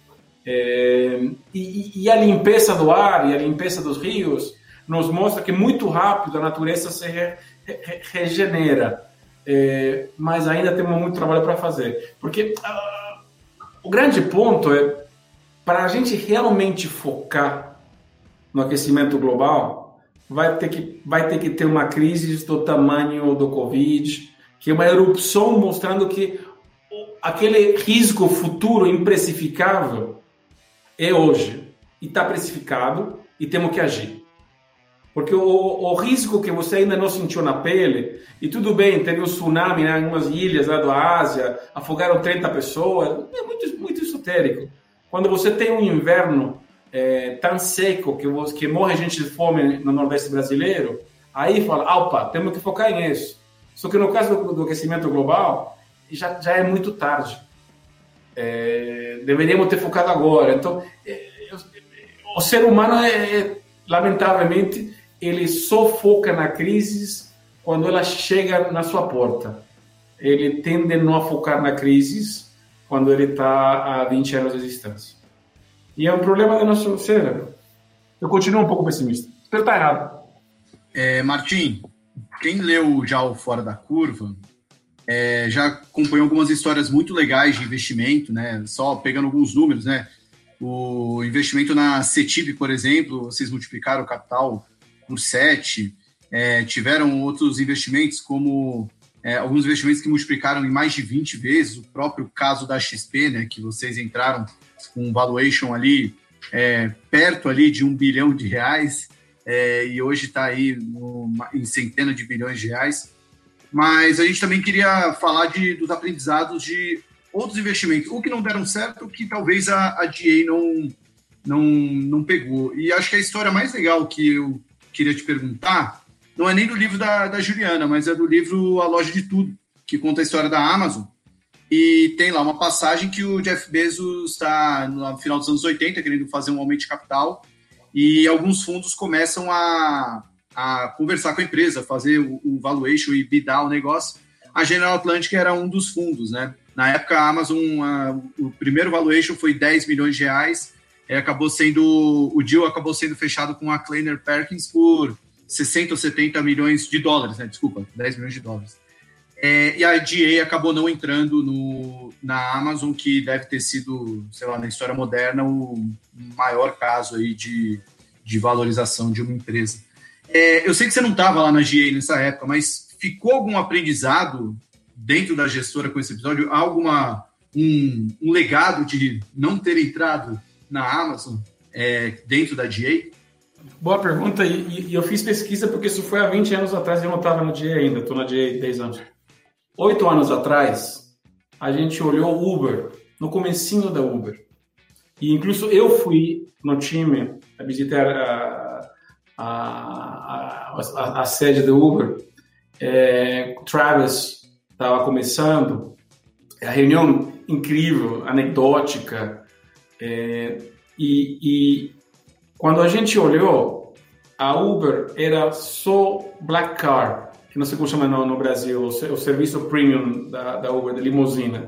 E a limpeza do ar e a limpeza dos rios nos mostra que muito rápido a natureza se regenera, mas ainda temos muito trabalho para fazer, porque o grande ponto é, para a gente realmente focar no aquecimento global, vai ter que ter uma crise do tamanho do Covid, que é uma erupção mostrando que aquele risco futuro imprecificável é hoje, e está precificado, e temos que agir. Porque o risco que você ainda não sentiu na pele, e tudo bem, teve um tsunami em algumas ilhas lá da Ásia, afogaram 30 pessoas, é muito esotérico. Quando você tem um inverno tão seco que morre gente de fome no Nordeste brasileiro, aí fala, opa, temos que focar nisso. Só que no caso do aquecimento global, já é muito tarde. Deveríamos ter focado agora. Então, o ser humano, lamentavelmente, ele só foca na crise quando ela chega na sua porta. Ele tende a não focar na crise quando ele está a 20 anos de distância. E é um problema do nosso cérebro. Eu continuo um pouco pessimista. Espero estar errado. Martim, quem leu já o Fora da Curva, já acompanhou algumas histórias muito legais de investimento, né? Só pegando alguns números, né? O investimento na CETIP, por exemplo, vocês multiplicaram o capital por 7. Tiveram outros investimentos, como alguns investimentos que multiplicaram em mais de 20 vezes. O próprio caso da XP, né? Que vocês entraram com um valuation ali perto ali de R$1 bilhão, e hoje está aí em centenas de bilhões de reais. Mas a gente também queria falar dos aprendizados de outros investimentos, ou que não deram certo, ou que talvez a DA não pegou. E acho que a história mais legal que eu queria te perguntar não é nem do livro da Juliana, mas é do livro A Loja de Tudo, que conta a história da Amazon. E tem lá uma passagem que o Jeff Bezos está, no final dos anos 80, querendo fazer um aumento de capital, e alguns fundos começam a conversar com a empresa, fazer o valuation e bidar o negócio. A General Atlantic era um dos fundos, né? Na época, a Amazon, o primeiro valuation foi R$10 milhões, o deal acabou sendo fechado com a Kleiner Perkins por 60 ou 70 milhões de dólares, né? Desculpa, 10 milhões de dólares. E a DA acabou não entrando na Amazon, que deve ter sido, sei lá, na história moderna, o maior caso aí de valorização de uma empresa. Eu sei que você não estava lá na GA nessa época, mas ficou algum aprendizado dentro da gestora com esse episódio? Um legado de não ter entrado na Amazon dentro da GA? Boa pergunta, e eu fiz pesquisa porque isso foi há 20 anos atrás e eu não estava na GA ainda, estou na GA há 10 anos. 8 anos atrás, a gente olhou o Uber, no comecinho da Uber. E incluso eu fui no time a visitar a a sede do Uber, o Travis estava começando, a reunião incrível, anedótica, e quando a gente olhou, a Uber era só Black Car, que não sei como chama no Brasil, o serviço premium da Uber, de limusina.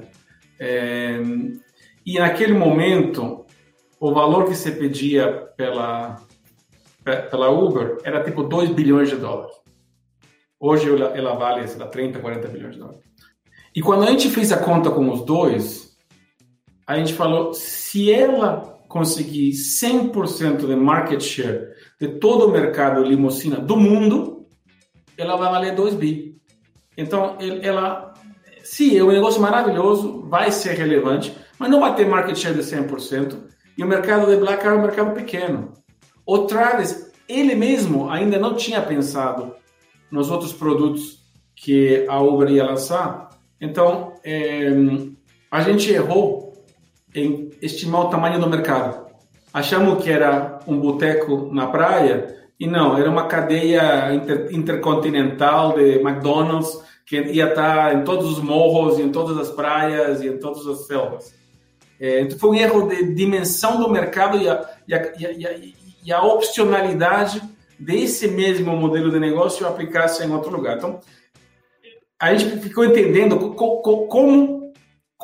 E naquele momento, o valor que se pedia pela Uber era tipo $2 bilhões. Hoje ela vale 30, 40 bilhões de dólares. E quando a gente fez a conta com os dois, a gente falou, se ela conseguir 100% de market share de todo o mercado de limusina do mundo, ela vai valer 2 bi. Então, sim, é um negócio maravilhoso, vai ser relevante, mas não vai ter market share de 100%, e o mercado de Black Car é um mercado pequeno. O Travis, ele mesmo ainda não tinha pensado nos outros produtos que a Uber ia lançar, então a gente errou em estimar o tamanho do mercado. Achamos que era um boteco na praia, e não, era uma cadeia intercontinental de McDonald's, que ia estar em todos os morros, em todas as praias e em todas as selvas. Então foi um erro de dimensão do mercado e a opcionalidade desse mesmo modelo de negócio aplicar-se em outro lugar. Então, a gente ficou entendendo como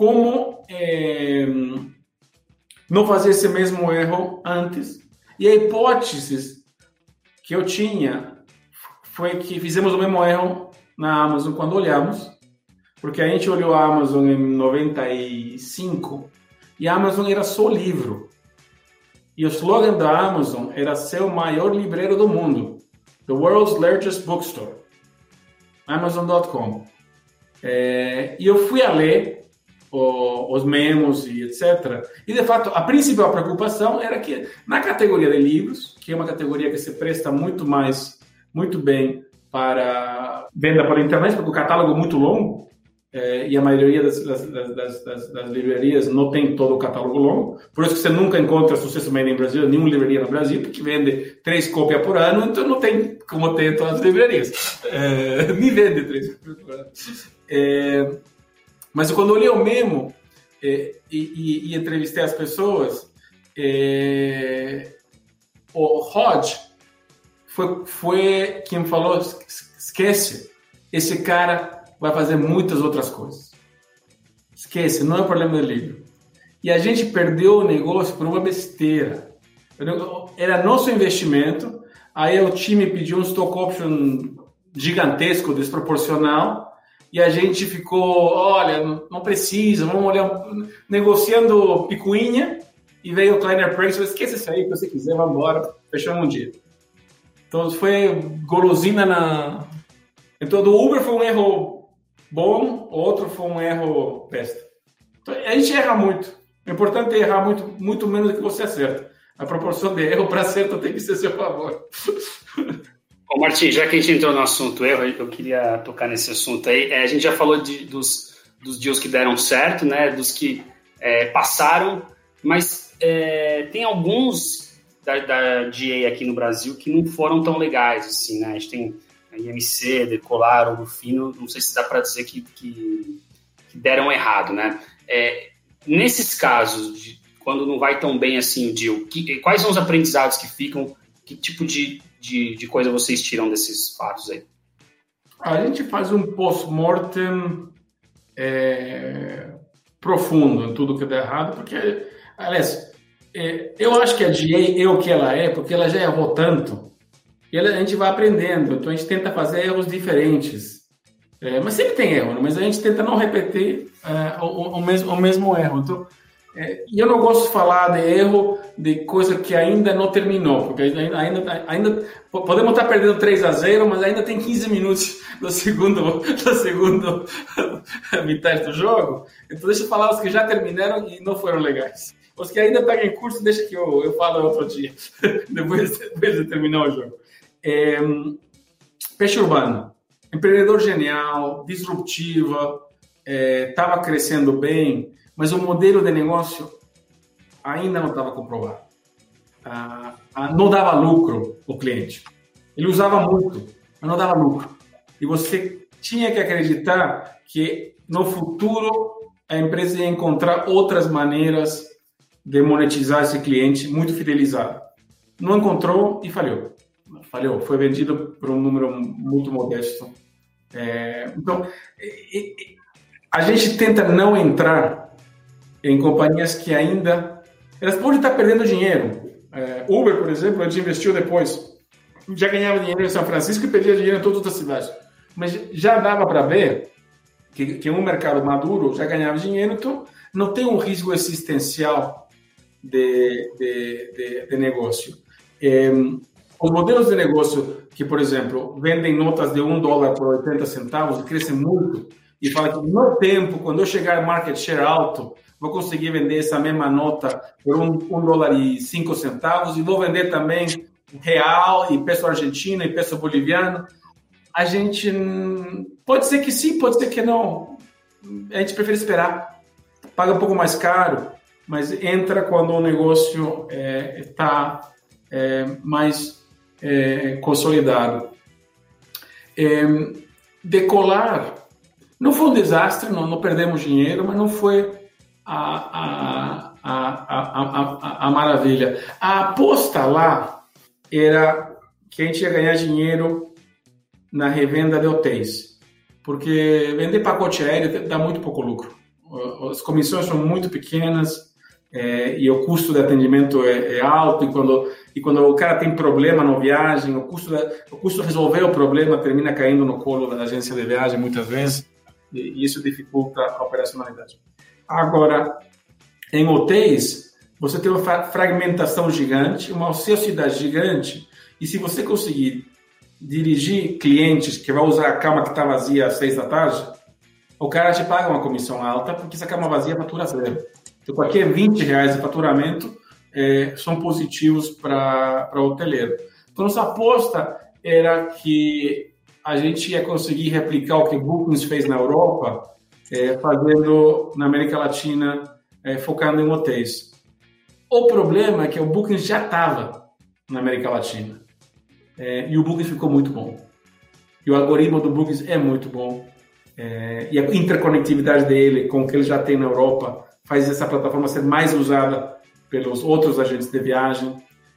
não fazer esse mesmo erro antes. E a hipótese que eu tinha foi que fizemos o mesmo erro na Amazon quando olhamos, porque a gente olhou a Amazon em 95 e a Amazon era só livro. E o slogan da Amazon era ser o maior livreiro do mundo. The world's largest bookstore. Amazon.com. E eu fui a ler os memos e etc. E, de fato, a principal preocupação era que, na categoria de livros, que é uma categoria que se presta muito bem para venda pela internet, porque o catálogo é muito longo, e a maioria das livrarias não tem todo o catálogo longo. Por isso que você nunca encontra Sucesso Made in Brasil, nenhuma livraria no Brasil, porque vende 3 cópias por ano, então não tem como ter em todas as livrarias. Nem vende 3 cópias por ano. Mas quando eu olhei o memo e entrevistei as pessoas, o Rod foi quem falou, esquece, esse cara vai fazer muitas outras coisas. Esquece, não é problema do livro. E a gente perdeu o negócio por uma besteira. Era nosso investimento, aí o time pediu um stock option gigantesco, desproporcional, e a gente ficou, olha, não precisa, vamos olhar, negociando picuinha, e veio o Kleiner Perkins e falou, esquece isso aí, se você quiser, vamos embora, fechamos um dia. Então foi golosina na... Então do Uber foi um erro bom, outro foi um erro péssimo. Então, a gente erra muito. O importante é errar muito menos do que você acerta. A proporção de erro para acerto tem que ser a seu favor. Ô Martim, já que a gente entrou no assunto erro, eu queria tocar nesse assunto aí. A gente já falou dos deals que deram certo, né? Dos que passaram, mas tem alguns da GA aqui no Brasil que não foram tão legais, assim, né? A gente tem a IMC, Decolar, Ouro Fino, não sei se dá para dizer que deram errado, né? Nesses casos, quando não vai tão bem assim o deal, quais são os aprendizados que ficam? Que tipo de coisa vocês tiram desses fatos aí? A gente faz um post-mortem profundo em tudo que dá errado, porque, aliás, eu acho que a GA é o que ela é, porque ela já errou tanto, e a gente vai aprendendo, então a gente tenta fazer erros diferentes. Mas sempre tem erro, né? Mas a gente tenta não repetir o mesmo erro. Então, e eu não gosto de falar de erro de coisa que ainda não terminou, porque ainda podemos estar perdendo 3-0, mas ainda tem 15 minutos do segundo metade do jogo. Então deixa eu falar os que já terminaram e não foram legais. Os que ainda estão em curso, deixa que eu falo outro dia, depois de terminar o jogo. Peixe Urbano, empreendedor genial, disruptiva, estava crescendo bem, mas o modelo de negócio ainda não estava comprovado. Não dava lucro o cliente. Ele usava muito, mas não dava lucro. E você tinha que acreditar que no futuro a empresa ia encontrar outras maneiras de monetizar esse cliente muito fidelizado. Não encontrou e falhou. Foi vendido por um número muito modesto. Então, a gente tenta não entrar em companhias que ainda... Elas podem estar perdendo dinheiro. Uber, por exemplo, a gente investiu depois. Já ganhava dinheiro em São Francisco e perdia dinheiro em todas as outras cidades. Mas já dava para ver que um mercado maduro já ganhava dinheiro, então não tem um risco existencial de negócio. Os modelos de negócio que, por exemplo, vendem notas de $1 por 80 centavos e crescem muito, e fala que no tempo, quando eu chegar market share alto, vou conseguir vender essa mesma nota por $1,05 e vou vender também real e peso argentino e peso boliviano. A gente pode ser que sim, pode ser que não. A gente prefere esperar. Paga um pouco mais caro, mas entra quando o negócio está mais consolidado. Decolar não foi um desastre, não perdemos dinheiro, mas não foi a maravilha. A aposta lá era que a gente ia ganhar dinheiro na revenda de hotéis, porque vender pacote aéreo dá muito pouco lucro. As comissões são muito pequenas e o custo de atendimento é alto, e quando o cara tem problema na viagem, o custo de resolver o problema termina caindo no colo da agência de viagem muitas vezes, e isso dificulta a operacionalidade. Agora, em hotéis, você tem uma fragmentação gigante, uma ociosidade gigante, e se você conseguir dirigir clientes que vai usar a cama que está vazia às 6 da tarde, o cara te paga uma comissão alta, porque essa cama vazia fatura zero. Então, qualquer R$20 de faturamento são positivos para o hoteleiro. Então, nossa aposta era que a gente ia conseguir replicar o que Bookings fez na Europa, fazendo na América Latina, focando em hotéis. O problema é que o Bookings já estava na América Latina. E o Bookings ficou muito bom. E o algoritmo do Bookings é muito bom. E a interconectividade dele com o que ele já tem na Europa faz essa plataforma ser mais usada pelos outros agentes de viagem.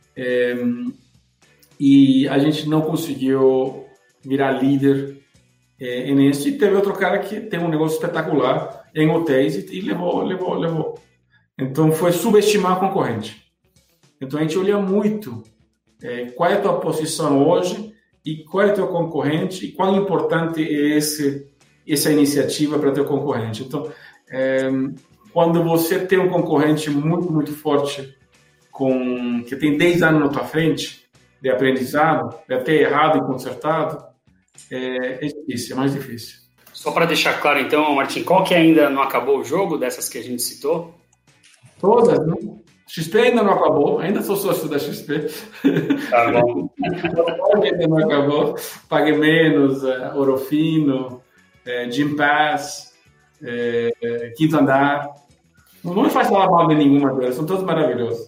E a gente não conseguiu virar líder nisso. E teve outro cara que tem um negócio espetacular em hotéis e levou. Então foi subestimar a concorrente. Então a gente olha muito qual é a tua posição hoje e qual é o teu concorrente e quão importante é essa iniciativa para teu concorrente. Então, quando você tem um concorrente muito, muito forte, que tem 10 anos na tua frente de aprendizado, de ter errado e consertado, é difícil, é mais difícil. Só para deixar claro, então, Martin, qual que ainda não acabou o jogo dessas que a gente citou? Todas, né? XP ainda não acabou, ainda sou sócio da XP. Tá bom. Ainda não acabou. Pague Menos, Orofino, Gympass, Quinto Andar. Não me faz falar mal de nenhuma delas, são todos maravilhosos.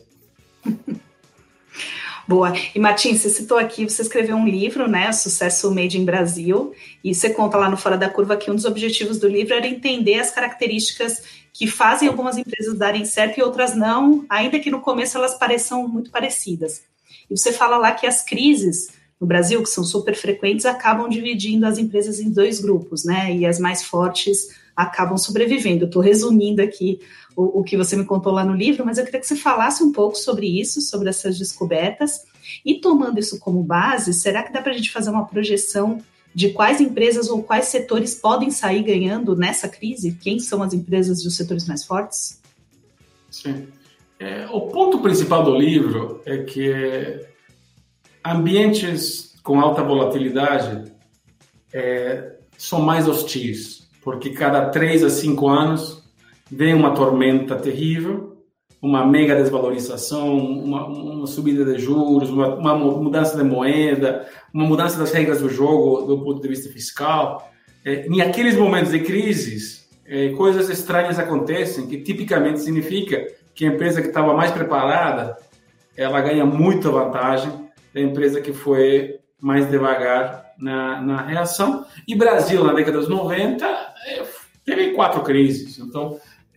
Boa. E, Martin, você citou aqui, você escreveu um livro, né, Sucesso Made in Brasil, e você conta lá no Fora da Curva que um dos objetivos do livro era entender as características que fazem algumas empresas darem certo e outras não, ainda que no começo elas pareçam muito parecidas. E você fala lá que as crises no Brasil, que são super frequentes, acabam dividindo as empresas em 2 grupos, né, e as mais fortes acabam sobrevivendo. Eu estou resumindo aqui o que você me contou lá no livro, mas eu queria que você falasse um pouco sobre isso, sobre essas descobertas, e tomando isso como base, será que dá para a gente fazer uma projeção de quais empresas ou quais setores podem sair ganhando nessa crise? Quem são as empresas e os setores mais fortes? Sim. O ponto principal do livro é que ambientes com alta volatilidade são mais hostis, porque cada 3 a 5 anos vem uma tormenta terrível, uma mega desvalorização, uma subida de juros, uma mudança de moeda, uma mudança das regras do jogo do ponto de vista fiscal. Em aqueles momentos de crises, coisas estranhas acontecem, que tipicamente significa que a empresa que estava mais preparada, ela ganha muita vantagem da empresa que foi mais devagar na reação. E Brasil, na década dos 90, teve 4 crises. Então,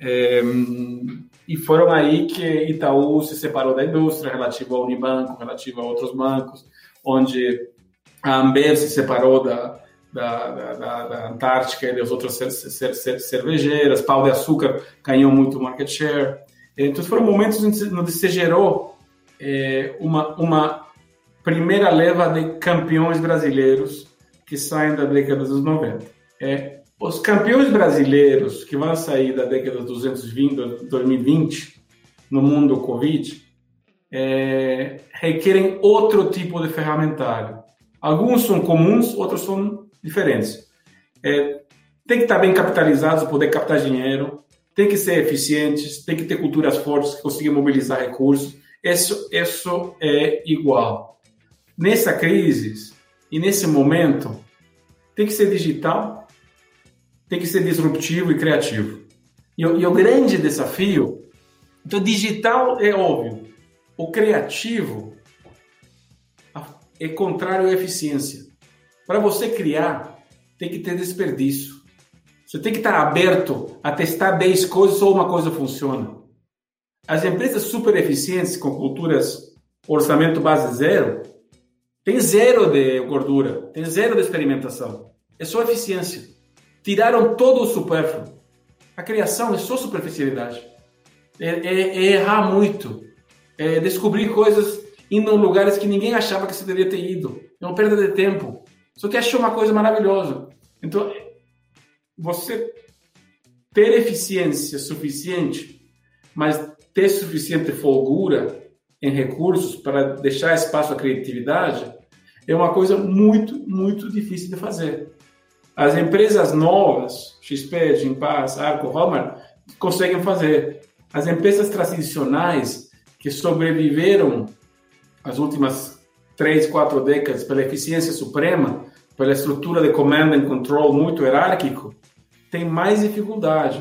e foram aí que Itaú se separou da indústria, relativo ao Unibanco, relativo a outros bancos, onde a Ambev se separou da Antártica e das outras cervejeiras, Pão de Açúcar ganhou muito market share. Então, foram momentos onde se gerou uma primeira leva de campeões brasileiros que saem da década dos 90. Os campeões brasileiros que vão sair da década dos 2020, no mundo Covid, requerem outro tipo de ferramentário. Alguns são comuns, outros são diferentes. Tem que estar bem capitalizados, poder captar dinheiro, tem que ser eficientes, tem que ter culturas fortes que consigam mobilizar recursos. Isso é igual. Nessa crise e nesse momento, tem que ser digital, tem que ser disruptivo e criativo. E o grande desafio, então, digital é óbvio. O criativo é contrário à eficiência. Para você criar, tem que ter desperdício. Você tem que estar aberto a testar 10 coisas ou uma coisa funciona. As empresas super eficientes, com culturas orçamento base zero, tem 0 de gordura, tem 0 de experimentação. É só eficiência. Tiraram todo o supérfluo. A criação é só superficialidade. É errar muito. É descobrir coisas indo em lugares que ninguém achava que você deveria ter ido. É uma perda de tempo. Só que achou uma coisa maravilhosa. Então, você ter eficiência suficiente, mas ter suficiente folgura em recursos para deixar espaço à criatividade, é uma coisa muito, muito difícil de fazer. As empresas novas, XP, Gympass, Arco, Hallmark, conseguem fazer. As empresas tradicionais que sobreviveram as últimas 3, 4 décadas pela eficiência suprema, pela estrutura de command and control muito hierárquico, tem mais dificuldade.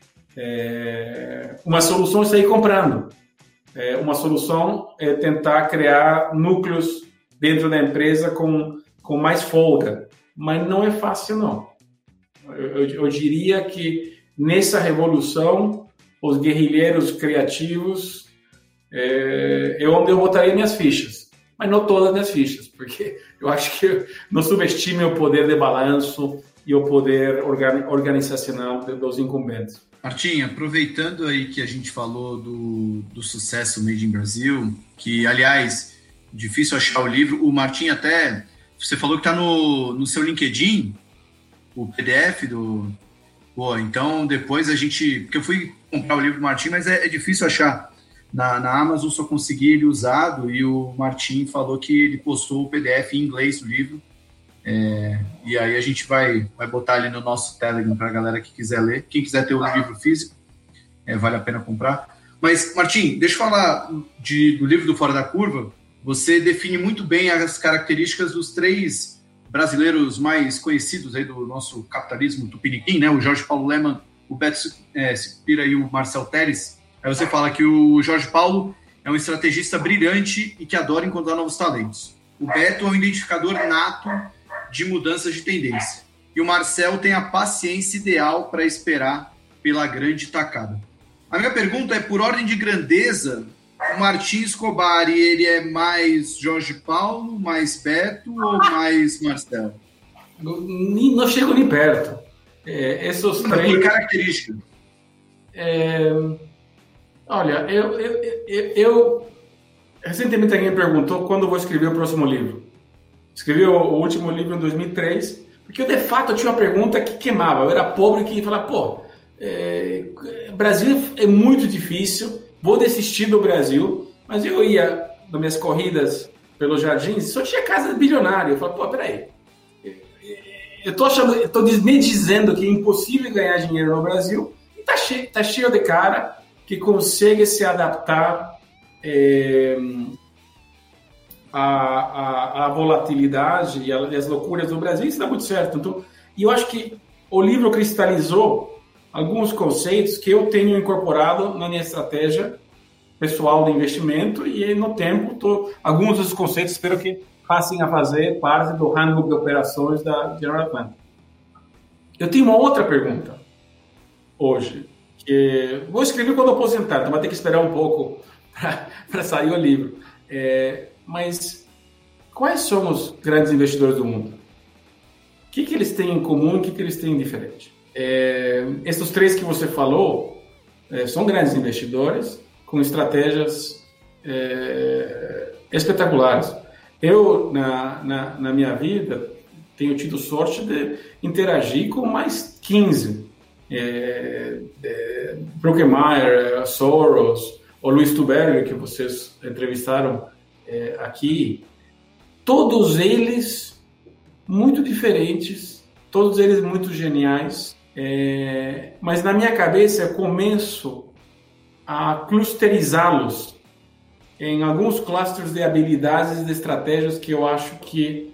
Uma solução é sair comprando. Uma solução é tentar criar núcleos dentro da empresa com mais folga. Mas não é fácil, não. Eu diria que nessa revolução, os guerrilheiros criativos é onde eu botaria minhas fichas. Mas não todas as minhas fichas, porque eu acho que não subestime o poder de balanço e o poder organizacional dos incumbentes. Martim, aproveitando aí que a gente falou do sucesso Made in Brasil, que, aliás, difícil achar o livro, o Martim até, você falou que está no seu LinkedIn, o PDF do... Pô, então depois porque eu fui comprar o livro do Martim, mas é difícil achar. Na Amazon só consegui ele usado, e o Martim falou que ele postou o PDF em inglês do livro, e aí a gente vai botar ali no nosso Telegram para a galera que quiser ler. Quem quiser ter o livro físico, vale a pena comprar. Mas, Martim, deixa eu falar do livro do Fora da Curva. Você define muito bem as características dos 3 brasileiros mais conhecidos aí do nosso capitalismo tupiniquim, né? O Jorge Paulo Lemann, o Beto Cipira e o Marcel Telles. Aí você fala que o Jorge Paulo é um estrategista brilhante e que adora encontrar novos talentos. O Beto é um identificador nato de mudanças de tendência. E o Marcel tem a paciência ideal para esperar pela grande tacada. A minha pergunta é, por ordem de grandeza, o Martim Escobar, ele é mais Jorge Paulo, mais Beto ou mais Marcel? Não chego nem perto. Esses 3... Por característica. Olha, eu recentemente alguém me perguntou quando eu vou escrever o próximo livro. Escrevi o último livro em 2003, porque eu, de fato, tinha uma pergunta que queimava. Eu era pobre que falava, Brasil é muito difícil, vou desistir do Brasil, mas eu ia nas minhas corridas pelos jardins e só tinha casa de bilionário. Eu falava, peraí, eu tô me dizendo que é impossível ganhar dinheiro no Brasil, e tá cheio de cara que consegue se adaptar à volatilidade e às loucuras do Brasil. Isso dá muito certo. Então, e eu acho que o livro cristalizou alguns conceitos que eu tenho incorporado na minha estratégia pessoal de investimento, e no tempo, alguns dos conceitos espero que passem a fazer parte do handbook de operações da General Atlantic. Eu tenho uma outra pergunta hoje, que vou escrever quando aposentar, então vai ter que esperar um pouco para sair o livro. Mas quais são os grandes investidores do mundo? O que eles têm em comum e o que eles têm em diferente? Esses três que você falou são grandes investidores com estratégias espetaculares. Eu, na minha vida, tenho tido sorte de interagir com mais 15. Bruckmeier, Soros, o Luis Tuberger, que vocês entrevistaram aqui. Todos eles muito diferentes, todos eles muito geniais, mas na minha cabeça eu começo a clusterizá-los em alguns clusters de habilidades e de estratégias que eu acho que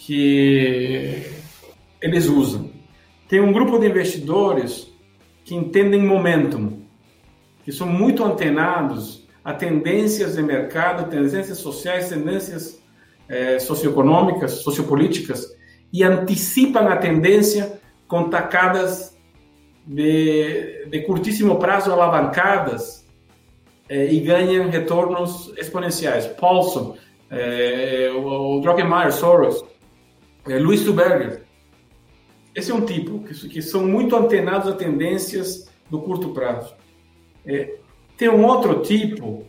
eles usam. Tem um grupo de investidores que entendem momentum, que são muito antenados a tendências de mercado, tendências sociais, tendências socioeconômicas, sociopolíticas, e antecipam a tendência com tacadas de curtíssimo prazo alavancadas e ganham retornos exponenciais. Paulson, o Druckenmiller, Soros, Luis Tuberger. Esse é um tipo que são muito antenados a tendências do curto prazo. Tem um outro tipo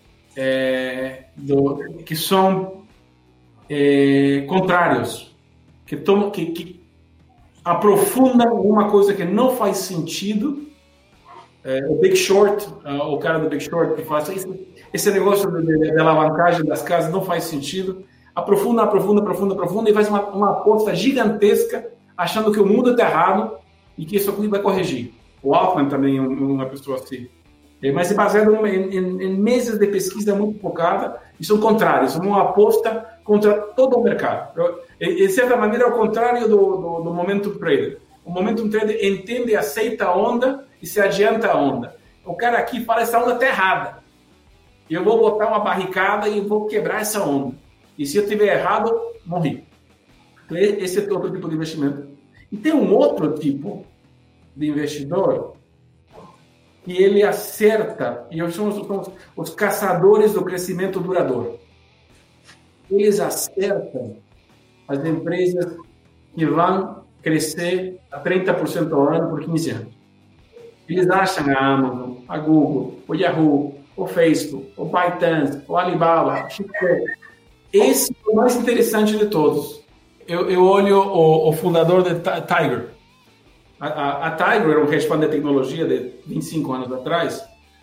que são contrários, que aprofundam uma coisa que não faz sentido. O Big Short, o cara do Big Short que faz esse negócio de alavancagem das casas não faz sentido. Aprofunda e faz uma aposta gigantesca achando que o mundo está errado e que isso aqui vai corrigir. O Altman também é uma pessoa assim. Mas é baseado em meses de pesquisa muito focada e são contrários, são uma aposta contra todo o mercado. De certa maneira, é o contrário do Momentum Trader. O Momentum Trader entende, aceita a onda e se adianta a onda. O cara aqui fala, essa onda está errada. Eu vou botar uma barricada e vou quebrar essa onda. E se eu estiver errado, morri. Então, esse é outro tipo de investimento. E tem um outro tipo de investidor que ele acerta, e são os caçadores do crescimento duradouro. Eles acertam as empresas que vão crescer a 30% ao ano por 15 anos. Eles acham a Amazon, a Google, o Yahoo, o Facebook, o ByteDance, o Alibaba, o XP. Esse é o mais interessante de todos. Eu olho o fundador da Tiger. A Tiger era um hedge fund de tecnologia de 25 anos atrás,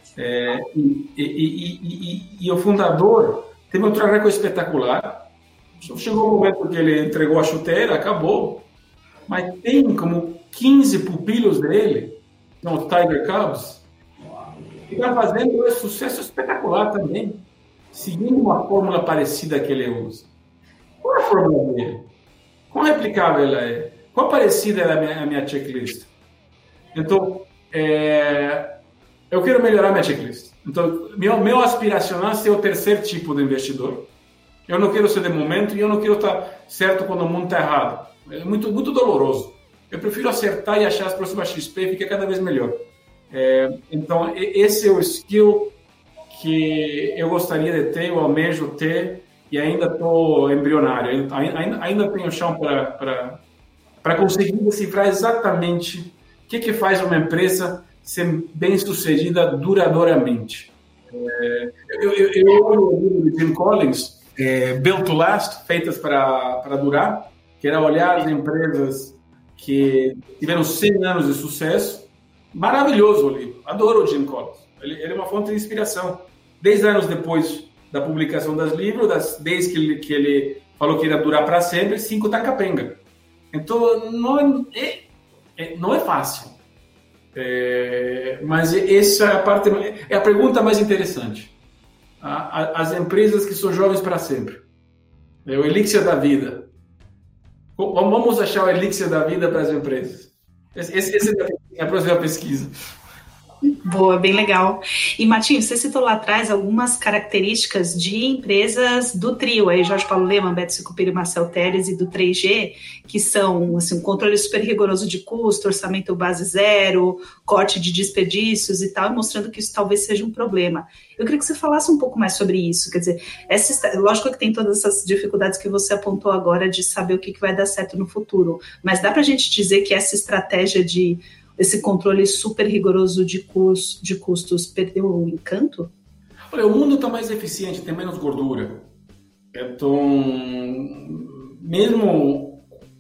e o fundador teve um track record espetacular. Chegou o momento que ele entregou a chuteira, acabou. Mas tem como 15 pupilos dele, são os Tiger Cubs, que está fazendo um sucesso espetacular também, seguindo uma fórmula parecida que ele usa. Qual é a fórmula dele? Quão replicável ela é? Qual parecida é a minha checklist? Então, eu quero melhorar minha checklist. Então, meu aspiracional é ser o terceiro tipo de investidor. Eu não quero ser de momento e eu não quero estar certo quando o mundo está errado. É muito, muito doloroso. Eu prefiro acertar e achar as próximas XP e ficar cada vez melhor. Então, esse é o skill que eu gostaria de ter, eu almejo ter, e ainda estou embrionário. Ainda tenho chão para conseguir decifrar exatamente o que faz uma empresa ser bem-sucedida duradouramente. Eu olho o livro de Jim Collins, Built to Last, feitas para durar, que era olhar as empresas que tiveram 100 anos de sucesso. Maravilhoso o livro, adoro o Jim Collins. Ele é uma fonte de inspiração. 10 anos depois da publicação dos livros, desde que ele falou que ia durar para sempre, 5 tá capenga. Então, não é fácil. Mas essa é a pergunta mais interessante. As empresas que são jovens para sempre. É o elixir da vida. Vamos achar o elixir da vida para as empresas. Essa é a próxima pesquisa. Boa, bem legal. E, Martinho, você citou lá atrás algumas características de empresas do trio, aí Jorge Paulo Lemann, Beto Sicupira e Marcel Telles, e do 3G, que são assim, um controle super rigoroso de custo, orçamento base zero, corte de desperdícios e tal, mostrando que isso talvez seja um problema. Eu queria que você falasse um pouco mais sobre isso, quer dizer, lógico que tem todas essas dificuldades que você apontou agora de saber o que vai dar certo no futuro, mas dá para a gente dizer que essa estratégia esse controle super rigoroso de custos perdeu o encanto? Olha, o mundo está mais eficiente, tem menos gordura. Então, mesmo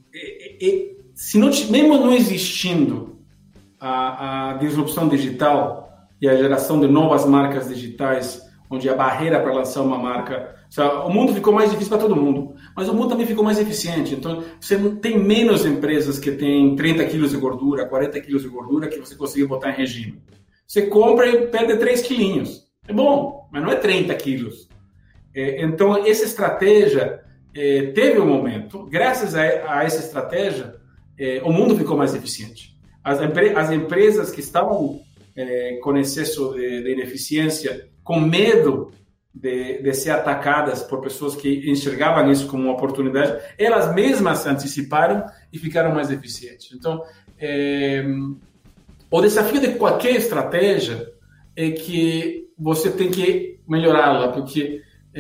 não existindo a disrupção digital e a geração de novas marcas digitais, onde a barreira para lançar uma marca... O mundo ficou mais difícil para todo mundo, mas o mundo também ficou mais eficiente. Então, você tem menos empresas que têm 30 quilos de gordura, 40 quilos de gordura que você consegue botar em regime. Você compra e perde 3 quilinhos. É bom, mas não é 30 quilos. Então, essa estratégia teve um momento. Graças a essa estratégia, o mundo ficou mais eficiente. As empresas que estavam com excesso de ineficiência, com medo de ser atacadas por pessoas que enxergavam isso como uma oportunidade, elas mesmas anteciparam e ficaram mais eficientes. Então, o desafio de qualquer estratégia é que você tem que melhorá-la, porque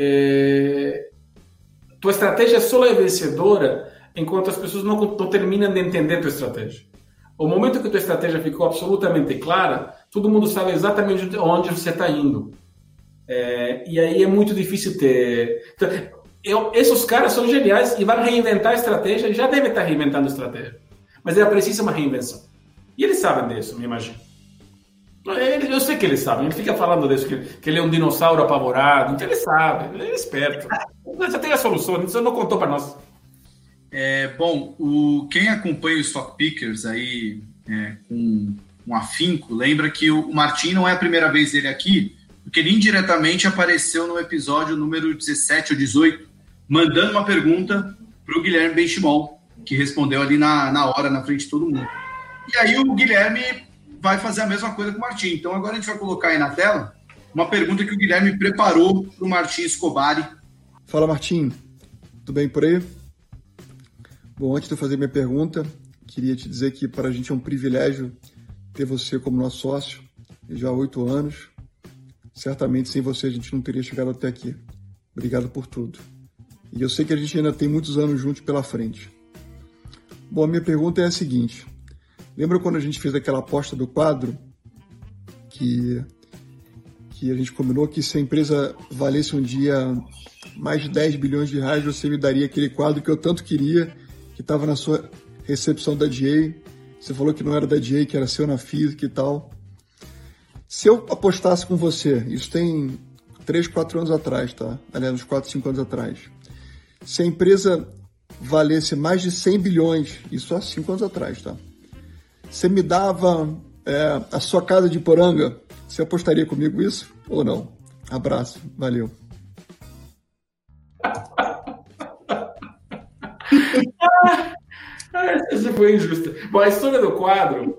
tua estratégia só é vencedora enquanto as pessoas não terminam de entender tua estratégia. O momento que tua estratégia ficou absolutamente clara, todo mundo sabe exatamente onde você está indo. E aí é muito difícil ter... Então, esses caras são geniais e vão reinventar a estratégia, já devem estar reinventando a estratégia. Mas é preciso uma reinvenção. E eles sabem disso, me imagino. Eu sei que eles sabem, ele fica falando disso, que ele é um dinossauro apavorado, então ele sabe, ele é esperto. Já tem a solução, isso não contou para nós. Bom, quem acompanha o Stock Pickers aí com um afinco, lembra que o Martim não é a primeira vez dele aqui, porque ele indiretamente apareceu no episódio número 17 ou 18, mandando uma pergunta para o Guilherme Benchimol, que respondeu ali na hora, na frente de todo mundo. E aí o Guilherme vai fazer a mesma coisa com o Martim. Então agora a gente vai colocar aí na tela uma pergunta que o Guilherme preparou para o Martim Escobari. Fala, Martim. Tudo bem por aí? Bom, antes de eu fazer minha pergunta, queria te dizer que para a gente é um privilégio ter você como nosso sócio, já há 8 anos. Certamente sem você a gente não teria chegado até aqui. Obrigado por tudo. E eu sei que a gente ainda tem muitos anos juntos pela frente. Bom, a minha pergunta é a seguinte. Lembra quando a gente fez aquela aposta do quadro? Que a gente combinou que se a empresa valesse um dia mais de 10 bilhões de reais, você me daria aquele quadro que eu tanto queria, que estava na sua recepção da DA. Você falou que não era da DA, que era seu na física e tal. Se eu apostasse com você, isso tem 3, 4 anos atrás, tá? Aliás, uns 4, 5 anos atrás. Se a empresa valesse mais de 100 bilhões, isso há 5 anos atrás, tá? Você me dava a sua casa de Poranga, você apostaria comigo isso ou não? Abraço, valeu. Essa foi injusta. Bom, a história do quadro...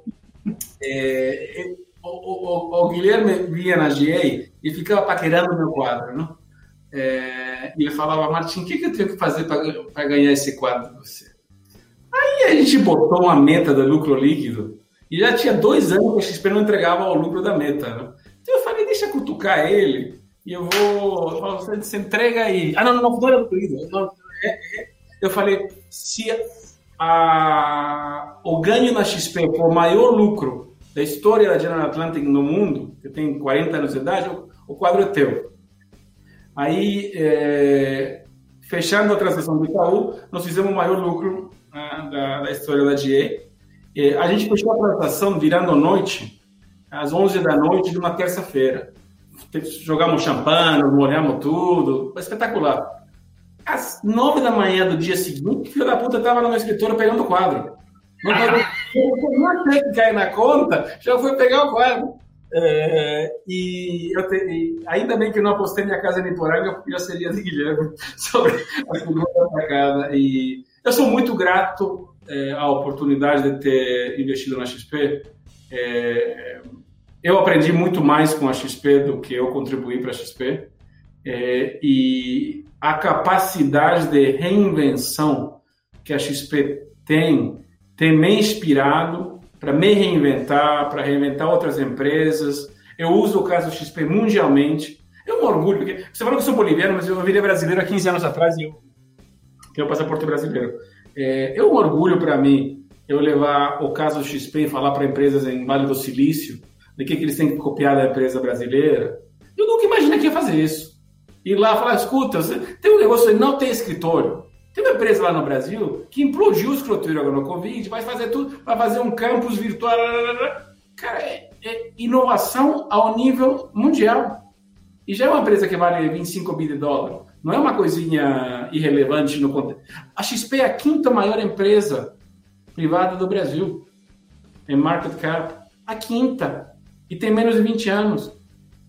O Guilherme vinha na GA e ficava paquerando o meu quadro, não? E ele falava, Martim, o que eu tenho que fazer para ganhar esse quadro de você? Aí a gente botou uma meta do lucro líquido e já tinha 2 anos que a XP não entregava o lucro da meta, não? Então eu falei, deixa eu cutucar ele e eu vou... Você entrega aí. Não era lucro líquido. Eu falei, se o ganho na XP for o maior lucro da história da General Atlantic no mundo, que tem 40 anos de idade, o quadro é teu. Aí, fechando a transação do Itaú, nós fizemos o maior lucro da história da GA. A gente fechou a transação virando a noite, às 11 da noite de uma terça-feira. Jogamos champanhe, molhamos tudo, espetacular. Às 9 da manhã do dia seguinte, o filho da puta estava no meu escritório pegando o quadro. Não tem que cair na conta, já fui pegar o quadro. Ainda bem que eu não apostei minha casa em Poranga, porque já seria de Guilherme sobre a segunda atacada. E eu sou muito grato à oportunidade de ter investido na XP. eu aprendi muito mais com a XP do que eu contribuí para a XP. E a capacidade de reinvenção que a XP tem me inspirado para me reinventar, para reinventar outras empresas. Eu uso o caso XP mundialmente. Eu me orgulho, porque você falou que eu sou boliviano, mas eu virei brasileiro há 15 anos atrás e eu tenho o passaporte brasileiro. Eu me orgulho para mim eu levar o caso XP e falar para empresas em Vale do Silício de que eles têm que copiar da empresa brasileira. Eu nunca imaginei que ia fazer isso. Ir lá e falar, escuta, tem um negócio aí, não tem escritório. Tem uma empresa lá no Brasil que implodiu o escritório agora no Covid, vai fazer tudo, vai fazer um campus virtual. Cara, é inovação ao nível mundial. E já é uma empresa que vale 25 bilhões de dólares. Não é uma coisinha irrelevante no contexto. A XP é a 5ª maior empresa privada do Brasil em market cap. A 5ª. E tem menos de 20 anos.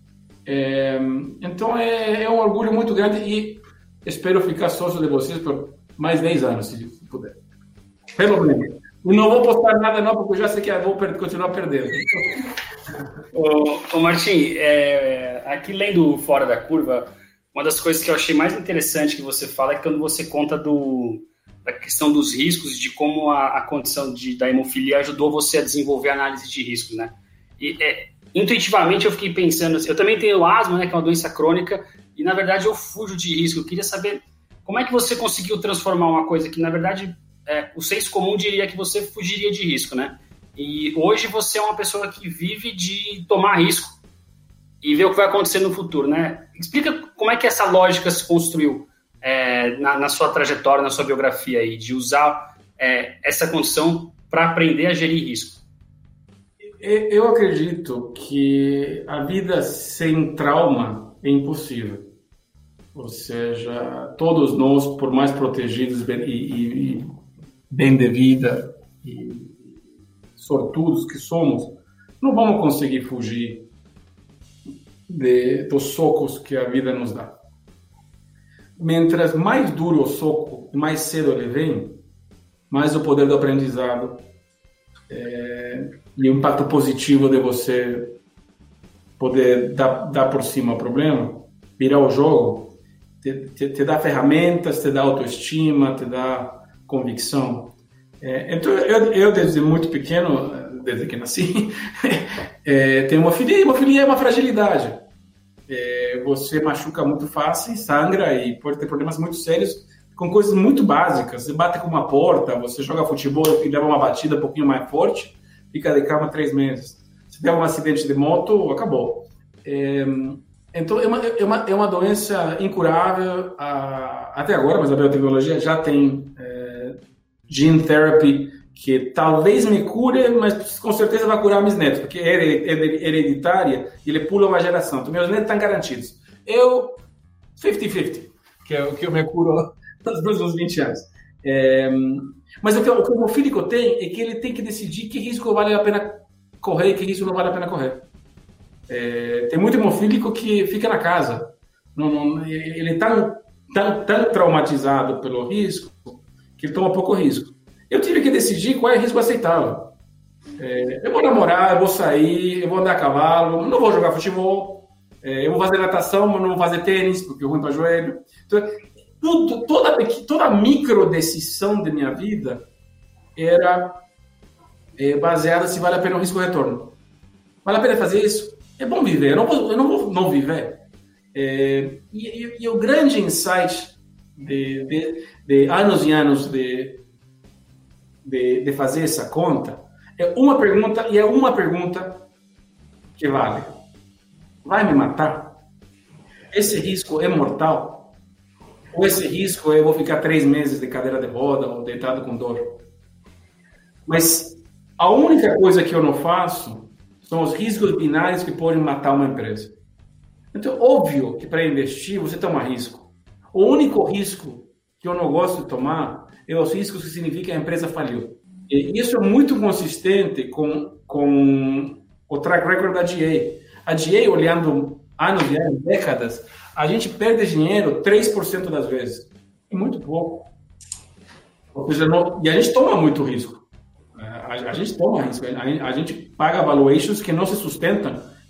Então é um orgulho muito grande e espero ficar sócio de vocês por mais 10 anos, se puder. Pelo menos. E não vou postar nada não, porque eu já sei que eu vou continuar perdendo. Ô Martim, aqui lendo Fora da Curva, uma das coisas que eu achei mais interessante que você fala é quando você conta da questão dos riscos, de como a condição da hemofilia ajudou você a desenvolver a análise de riscos, né? E intuitivamente eu fiquei pensando assim, eu também tenho asma, né, que é uma doença crônica, e na verdade eu fujo de risco. Eu queria saber como é que você conseguiu transformar uma coisa que na verdade o senso comum diria que você fugiria de risco, né? E hoje você é uma pessoa que vive de tomar risco e ver o que vai acontecer no futuro, né? Explica como é que essa lógica se construiu na sua trajetória, na sua biografia aí, de usar essa condição para aprender a gerir risco. Eu acredito que a vida sem trauma é impossível. Ou seja, todos nós, por mais protegidos e bem de vida e sortudos que somos, não vamos conseguir fugir dos socos que a vida nos dá. Mientras mais duro o soco, mais cedo ele vem, mais o poder do aprendizado e o impacto positivo de você poder dar por cima ao problema, virar o jogo, te dá ferramentas, te dá autoestima, te dá convicção. Então, eu desde muito pequeno, desde que nasci, tenho hemofilia. Hemofilia é uma fragilidade. Você machuca muito fácil, sangra e pode ter problemas muito sérios com coisas muito básicas. Você bate com uma porta, você joga futebol e leva uma batida um pouquinho mais forte, fica de cama 3 meses. Se der um acidente de moto, acabou. Então, é uma doença incurável até agora, mas a biotecnologia já tem gene therapy que talvez me cure, mas com certeza vai curar meus netos, porque é hereditária e ele pula uma geração. Então, meus netos estão garantidos. Eu, 50-50, que é o que eu me curo nos próximos 20 anos. Mas o que o hemofílico tem é que ele tem que decidir que risco vale a pena correr e que risco não vale a pena correr. Tem muito hemofílico que fica na casa. Ele está tão traumatizado pelo risco que ele toma pouco risco. Eu tive que decidir qual é o risco aceitável. Eu vou namorar, eu vou sair, eu vou andar a cavalo, não vou jogar futebol, eu vou fazer natação, mas não vou fazer tênis, porque é ruim para joelho. Então, toda micro decisão de minha vida era baseada se vale a pena o risco-retorno. Vale a pena fazer isso? É bom viver, eu não vou não viver. E o grande insight de anos e anos de fazer essa conta é uma pergunta que vale. Vai me matar? Esse risco é mortal? Ou esse risco eu vou ficar 3 meses de cadeira de roda ou deitado com dor? Mas a única coisa que eu não faço são os riscos binários que podem matar uma empresa. Então, óbvio que para investir você toma risco. O único risco que eu não gosto de tomar é os riscos que significa que a empresa faliu. E isso é muito consistente com o track record da GA. A GA, olhando anos e anos, décadas, a gente perde dinheiro 3% das vezes. É muito pouco. Ou seja, e a gente toma muito risco. A gente toma risco. A gente paga valuations que não se sustentam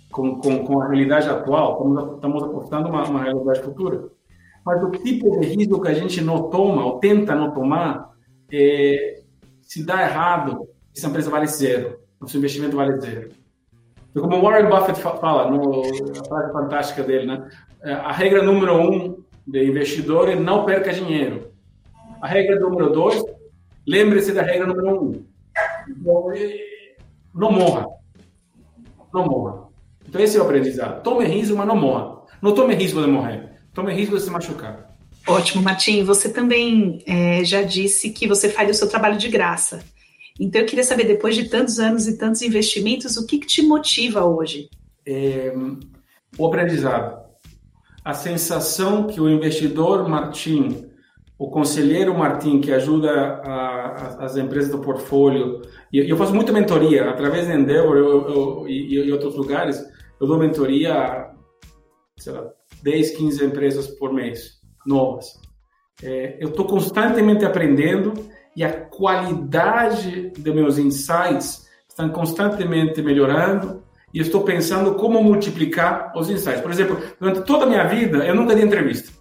com a realidade atual, estamos apostando uma realidade futura. Mas o tipo de risco que a gente não toma, ou tenta não tomar, se dá errado, essa empresa vale zero, nosso investimento vale zero. Então, como Warren Buffett fala, na frase fantástica dele, né? A regra número 1 de investidor é não perca dinheiro. A regra número 2, lembre-se da regra número 1. Então, não morra. Não morra. Então, esse é o aprendizado. Tome risco, mas não morra. Não tome risco de morrer. Tome risco de se machucar. Ótimo, Martim. Você também já disse que você faria o seu trabalho de graça. Então, eu queria saber, depois de tantos anos e tantos investimentos, o que te motiva hoje? O aprendizado. A sensação que o investidor Martim, o conselheiro Martim, que ajuda as empresas do portfólio, e eu faço muita mentoria, através da Endeavor e outros lugares, eu dou mentoria a, sei lá, 10, 15 empresas por mês, novas. Eu estou constantemente aprendendo e a qualidade dos meus insights estão constantemente melhorando e estou pensando como multiplicar os insights. Por exemplo, durante toda a minha vida, eu nunca dei entrevista.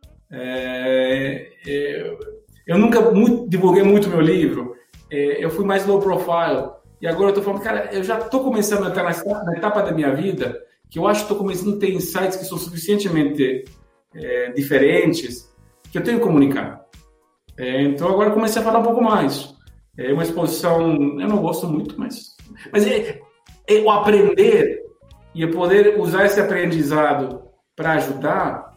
Eu nunca divulguei muito meu livro. Eu fui mais low profile. E agora eu estou falando, cara, eu já estou começando a estar na etapa da minha vida que eu acho que estou começando a ter insights que são suficientemente diferentes que eu tenho que comunicar. Então agora eu comecei a falar um pouco mais. É uma exposição, eu não gosto muito, mas o aprender e poder usar esse aprendizado para ajudar.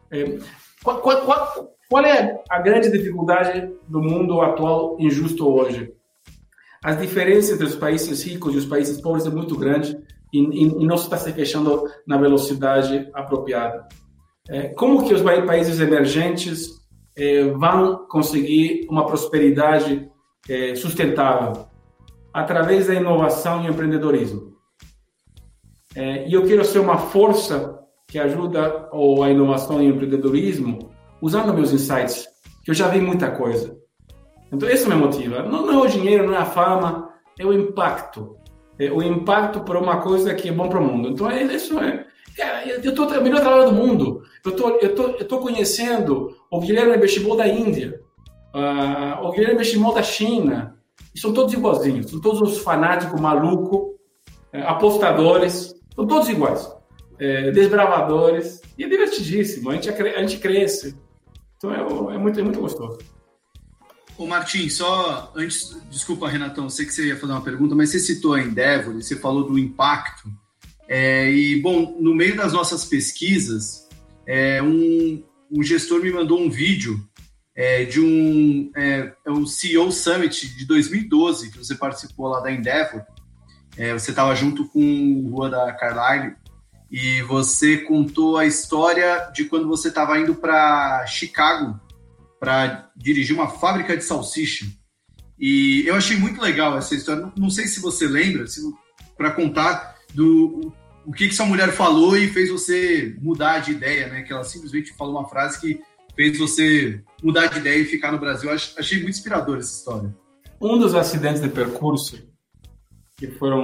Qual é a grande dificuldade do mundo atual injusto hoje? As diferenças entre os países ricos e os países pobres é muito grande e não se está se fechando na velocidade apropriada. Como que os países emergentes vão conseguir uma prosperidade sustentável? Através da inovação e empreendedorismo. E eu quero ser uma força que ajuda a inovação e o empreendedorismo usando meus insights, que eu já vi muita coisa. Então, isso me motiva. Não é o dinheiro, não é a fama, é o impacto. O impacto por uma coisa que é bom para o mundo. Então, isso é... Cara, eu estou no melhor trabalho do mundo. Eu tô conhecendo o Guilherme Bechimol da Índia, o Guilherme Bechimol da China. E são todos igualzinhos. São todos os fanáticos, malucos, apostadores. São todos iguais. Desbravadores. E é divertidíssimo. A gente cresce. Então, é muito gostoso. Ô Martim, só antes... Desculpa, Renatão, sei que você ia fazer uma pergunta, mas você citou a Endeavor e você falou do impacto. Bom, no meio das nossas pesquisas, um gestor me mandou um vídeo de um CEO Summit de 2012, que você participou lá da Endeavor. Você estava junto com o Juan da Carlyle e você contou a história de quando você estava indo para Chicago para dirigir uma fábrica de salsicha. E eu achei muito legal essa história. Não sei se você lembra, para contar o que sua mulher falou e fez você mudar de ideia, né? Que ela simplesmente falou uma frase que fez você mudar de ideia e ficar no Brasil. Achei muito inspiradora essa história. Um dos acidentes de percurso que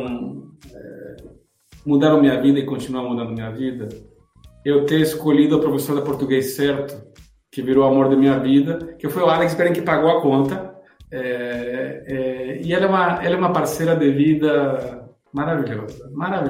mudaram minha vida e continuam mudando minha vida, eu ter escolhido a professora de português certo, que virou o amor da minha vida, que foi o Alex Beren, que pagou a conta. E ela é uma parceira de vida maravilhosa.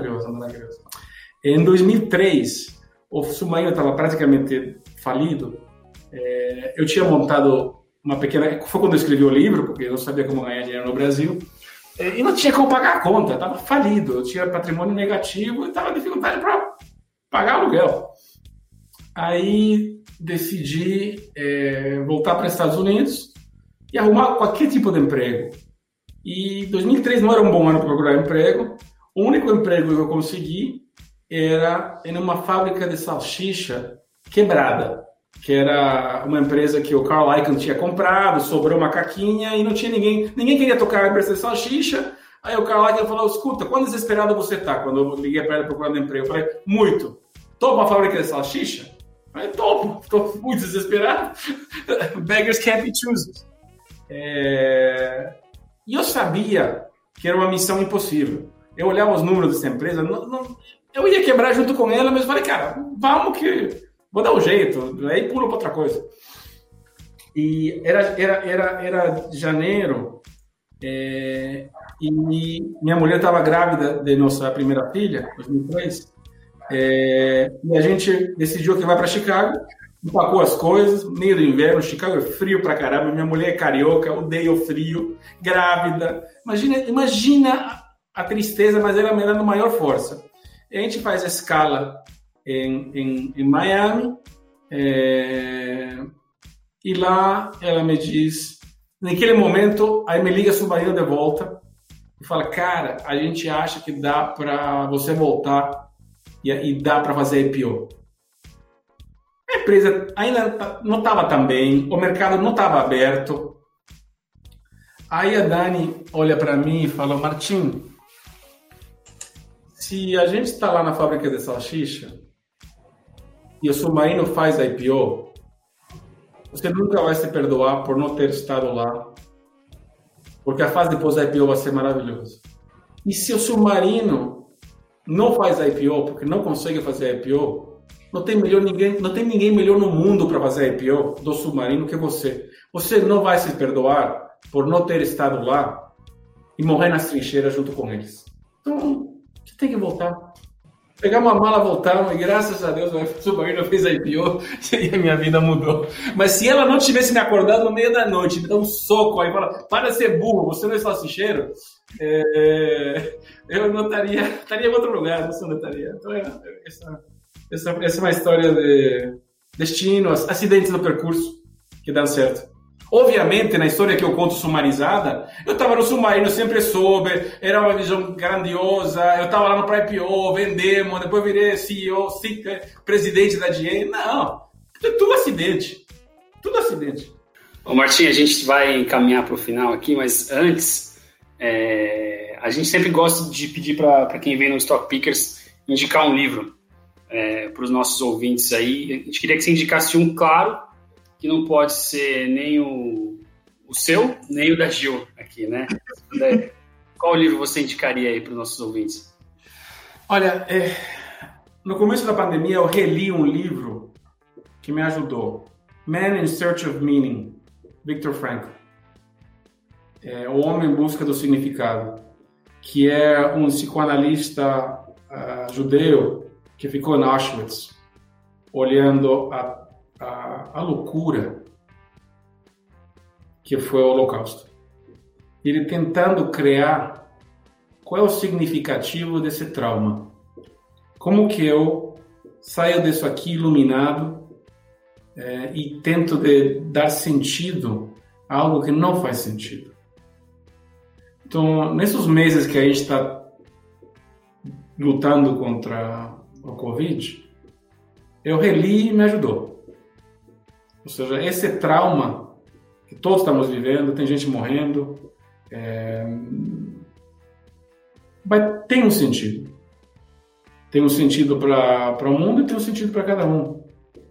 Em 2003, o Submarino estava praticamente falido. Eu tinha montado uma pequena... Foi quando eu escrevi o livro, porque eu não sabia como ganhar dinheiro no Brasil. E não tinha como pagar a conta, estava falido. Eu tinha patrimônio negativo e estava com dificuldade para pagar aluguel. Aí decidi voltar para os Estados Unidos e arrumar qualquer tipo de emprego. E 2003 não era um bom ano para procurar emprego. O único emprego que eu consegui era em uma fábrica de salsicha quebrada, que era uma empresa que o Carl Icahn tinha comprado, sobrou uma caquinha e não tinha ninguém queria tocar a empresa de salsicha. Aí o Carl Icahn falou: escuta, quão desesperado você está? Quando eu liguei para ele procurando emprego, eu falei: muito. Topa uma fábrica de salsicha? Eu falei: topo, estou muito desesperado. Beggars can't be choosers. E eu sabia que era uma missão impossível. Eu olhava os números dessa empresa, eu ia quebrar junto com ela, mas eu falei, cara, vamos que vou dar um jeito, aí pulo para outra coisa. E era janeiro, e minha mulher estava grávida de nossa primeira filha, 2003, e a gente decidiu que vai para Chicago, empacou as coisas, meio do inverno, Chicago é frio pra caramba, minha mulher é carioca, odeia o frio, grávida, imagina a tristeza, mas ela me dando maior força. A gente faz a escala em Miami, e lá ela me diz, naquele momento, aí me liga Submarino de volta e fala, cara, a gente acha que dá para você voltar e dá para fazer IPO. A empresa ainda não estava tão bem, o mercado não estava aberto. Aí a Dani olha para mim e fala, Martim, se a gente está lá na fábrica de salsicha e o Submarino faz IPO, você nunca vai se perdoar por não ter estado lá, porque a fase depois da IPO vai ser maravilhosa. E se o Submarino não faz IPO, porque não consegue fazer IPO, não tem ninguém melhor no mundo para fazer IPO do Submarino que você. Você não vai se perdoar por não ter estado lá e morrer nas trincheiras junto com eles. Então, você tem que voltar. Pegamos a mala, voltamos e graças a Deus o Submarino fez a IPO e a minha vida mudou. Mas se ela não tivesse me acordado no meio da noite, me dá um soco aí, fala, para de ser burro, você não é salsicheiro, eu não estaria em outro lugar, você não estaria. Então essa é uma história de destino, acidentes do percurso que dão certo. Obviamente, na história que eu conto sumarizada, eu estava no Submarino, sempre soube, era uma visão grandiosa, eu estava lá no IPO, vendemos, depois virei CEO, presidente da GM. Não, tudo acidente. Tudo acidente. Ô Martim, a gente vai encaminhar para o final aqui, mas antes, a gente sempre gosta de pedir para quem vem no Stock Pickers indicar um livro para os nossos ouvintes aí. A gente queria que você indicasse um, claro, que não pode ser nem o seu, nem o da Gil aqui, né? Qual livro você indicaria aí para os nossos ouvintes? Olha, no começo da pandemia eu reli um livro que me ajudou. Man in Search of Meaning, Viktor Frankl. O Homem em Busca do Significado, que é um psicoanalista judeu que ficou em Auschwitz, olhando a loucura que foi o Holocausto. Ele tentando criar qual é o significativo desse trauma. Como que eu saio disso aqui iluminado e tento dar sentido a algo que não faz sentido. Então, nesses meses que a gente está lutando contra o Covid, eu reli e me ajudou. Ou seja, esse trauma que todos estamos vivendo, tem gente morrendo, tem um sentido. Tem um sentido para o mundo e tem um sentido para cada um.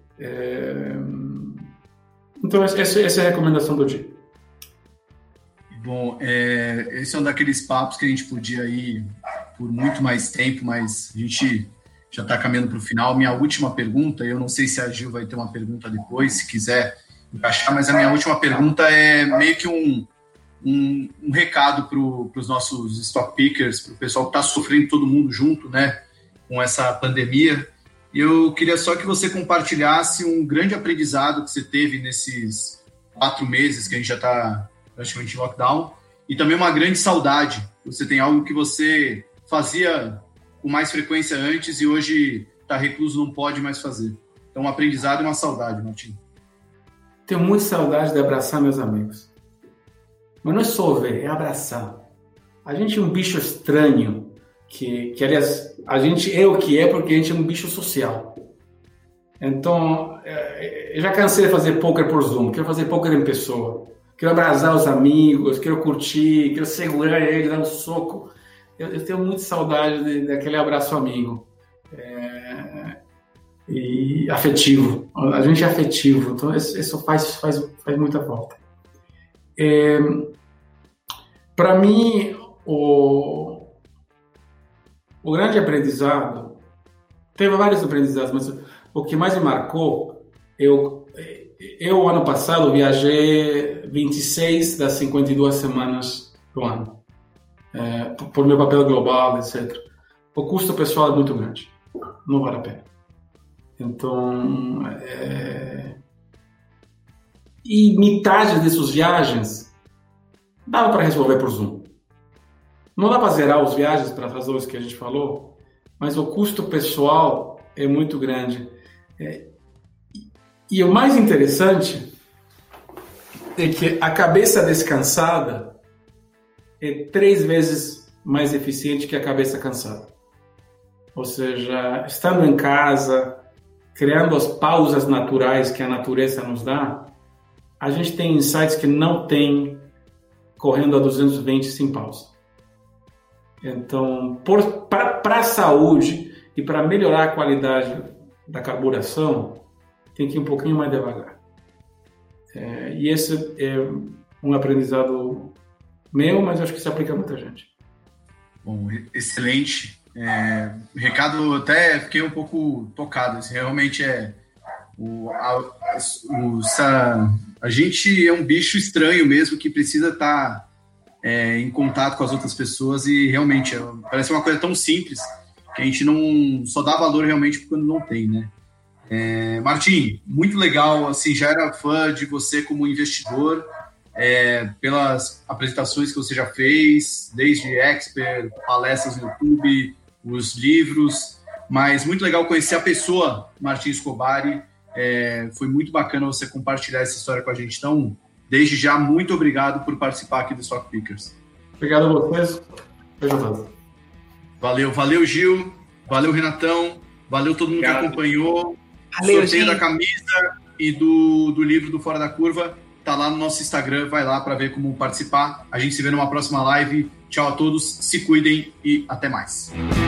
Então, essa é a recomendação do dia. Bom, esse é um daqueles papos que a gente podia ir por muito mais tempo, mas a gente já está caminhando para o final. Minha última pergunta, eu não sei se a Gil vai ter uma pergunta depois, se quiser encaixar, mas a minha última pergunta é meio que um recado para os nossos stock pickers, para o pessoal que está sofrendo todo mundo junto, né, com essa pandemia. E eu queria só que você compartilhasse um grande aprendizado que você teve nesses 4 meses que a gente já está praticamente em lockdown, e também uma grande saudade. Você tem algo que você fazia com mais frequência antes e hoje está recluso, não pode mais fazer. Então, um aprendizado e uma saudade, Martim. Tenho muita saudade de abraçar meus amigos. Mas não é só ver, é abraçar. A gente é um bicho estranho, que aliás, a gente é o que é porque a gente é um bicho social. Então, eu já cansei de fazer poker por Zoom, quero fazer poker em pessoa. Quero abraçar os amigos, quero curtir, quero segurar ele, dar um soco. Eu tenho muita saudade daquele abraço amigo. E afetivo. A gente é afetivo, então isso faz muita falta. Para mim, o grande aprendizado Teve vários aprendizados, mas o que mais me marcou, eu ano passado viajei 26 das 52 semanas do ano, por meu papel global, etc. O custo pessoal é muito grande, não vale a pena. Então, e metade dessas viagens dava para resolver por Zoom. Não dá para zerar as viagens para as razões que a gente falou, mas o custo pessoal é muito grande. E o mais interessante é que a cabeça descansada é 3 vezes mais eficiente que a cabeça cansada. Ou seja, estando em casa, criando as pausas naturais que a natureza nos dá, a gente tem insights que não tem correndo a 220 sem pausa. Então, para a saúde e para melhorar a qualidade da carburação, tem que ir um pouquinho mais devagar. E esse é um aprendizado meu, mas acho que se aplica a muita gente. Bom, excelente. Recado, até fiquei um pouco tocado. Assim, realmente a gente é um bicho estranho mesmo, que precisa estar em contato com as outras pessoas, e realmente parece uma coisa tão simples que a gente não só dá valor realmente quando não tem, né? Martim, muito legal, assim, já era fã de você como investidor, pelas apresentações que você já fez, desde Expert, palestras no YouTube, os livros, mas muito legal conhecer a pessoa Martim Escobari. Foi muito bacana você compartilhar essa história com a gente, então, desde já, muito obrigado por participar aqui do Stock Pickers. Obrigado a vocês. Valeu, Gil, valeu, Renatão, valeu todo mundo que acompanhou. Valeu, sorteio da camisa e do livro do Fora da Curva tá lá no nosso Instagram, vai lá para ver como participar. A gente se vê numa próxima live. Tchau a todos, se cuidem e até mais.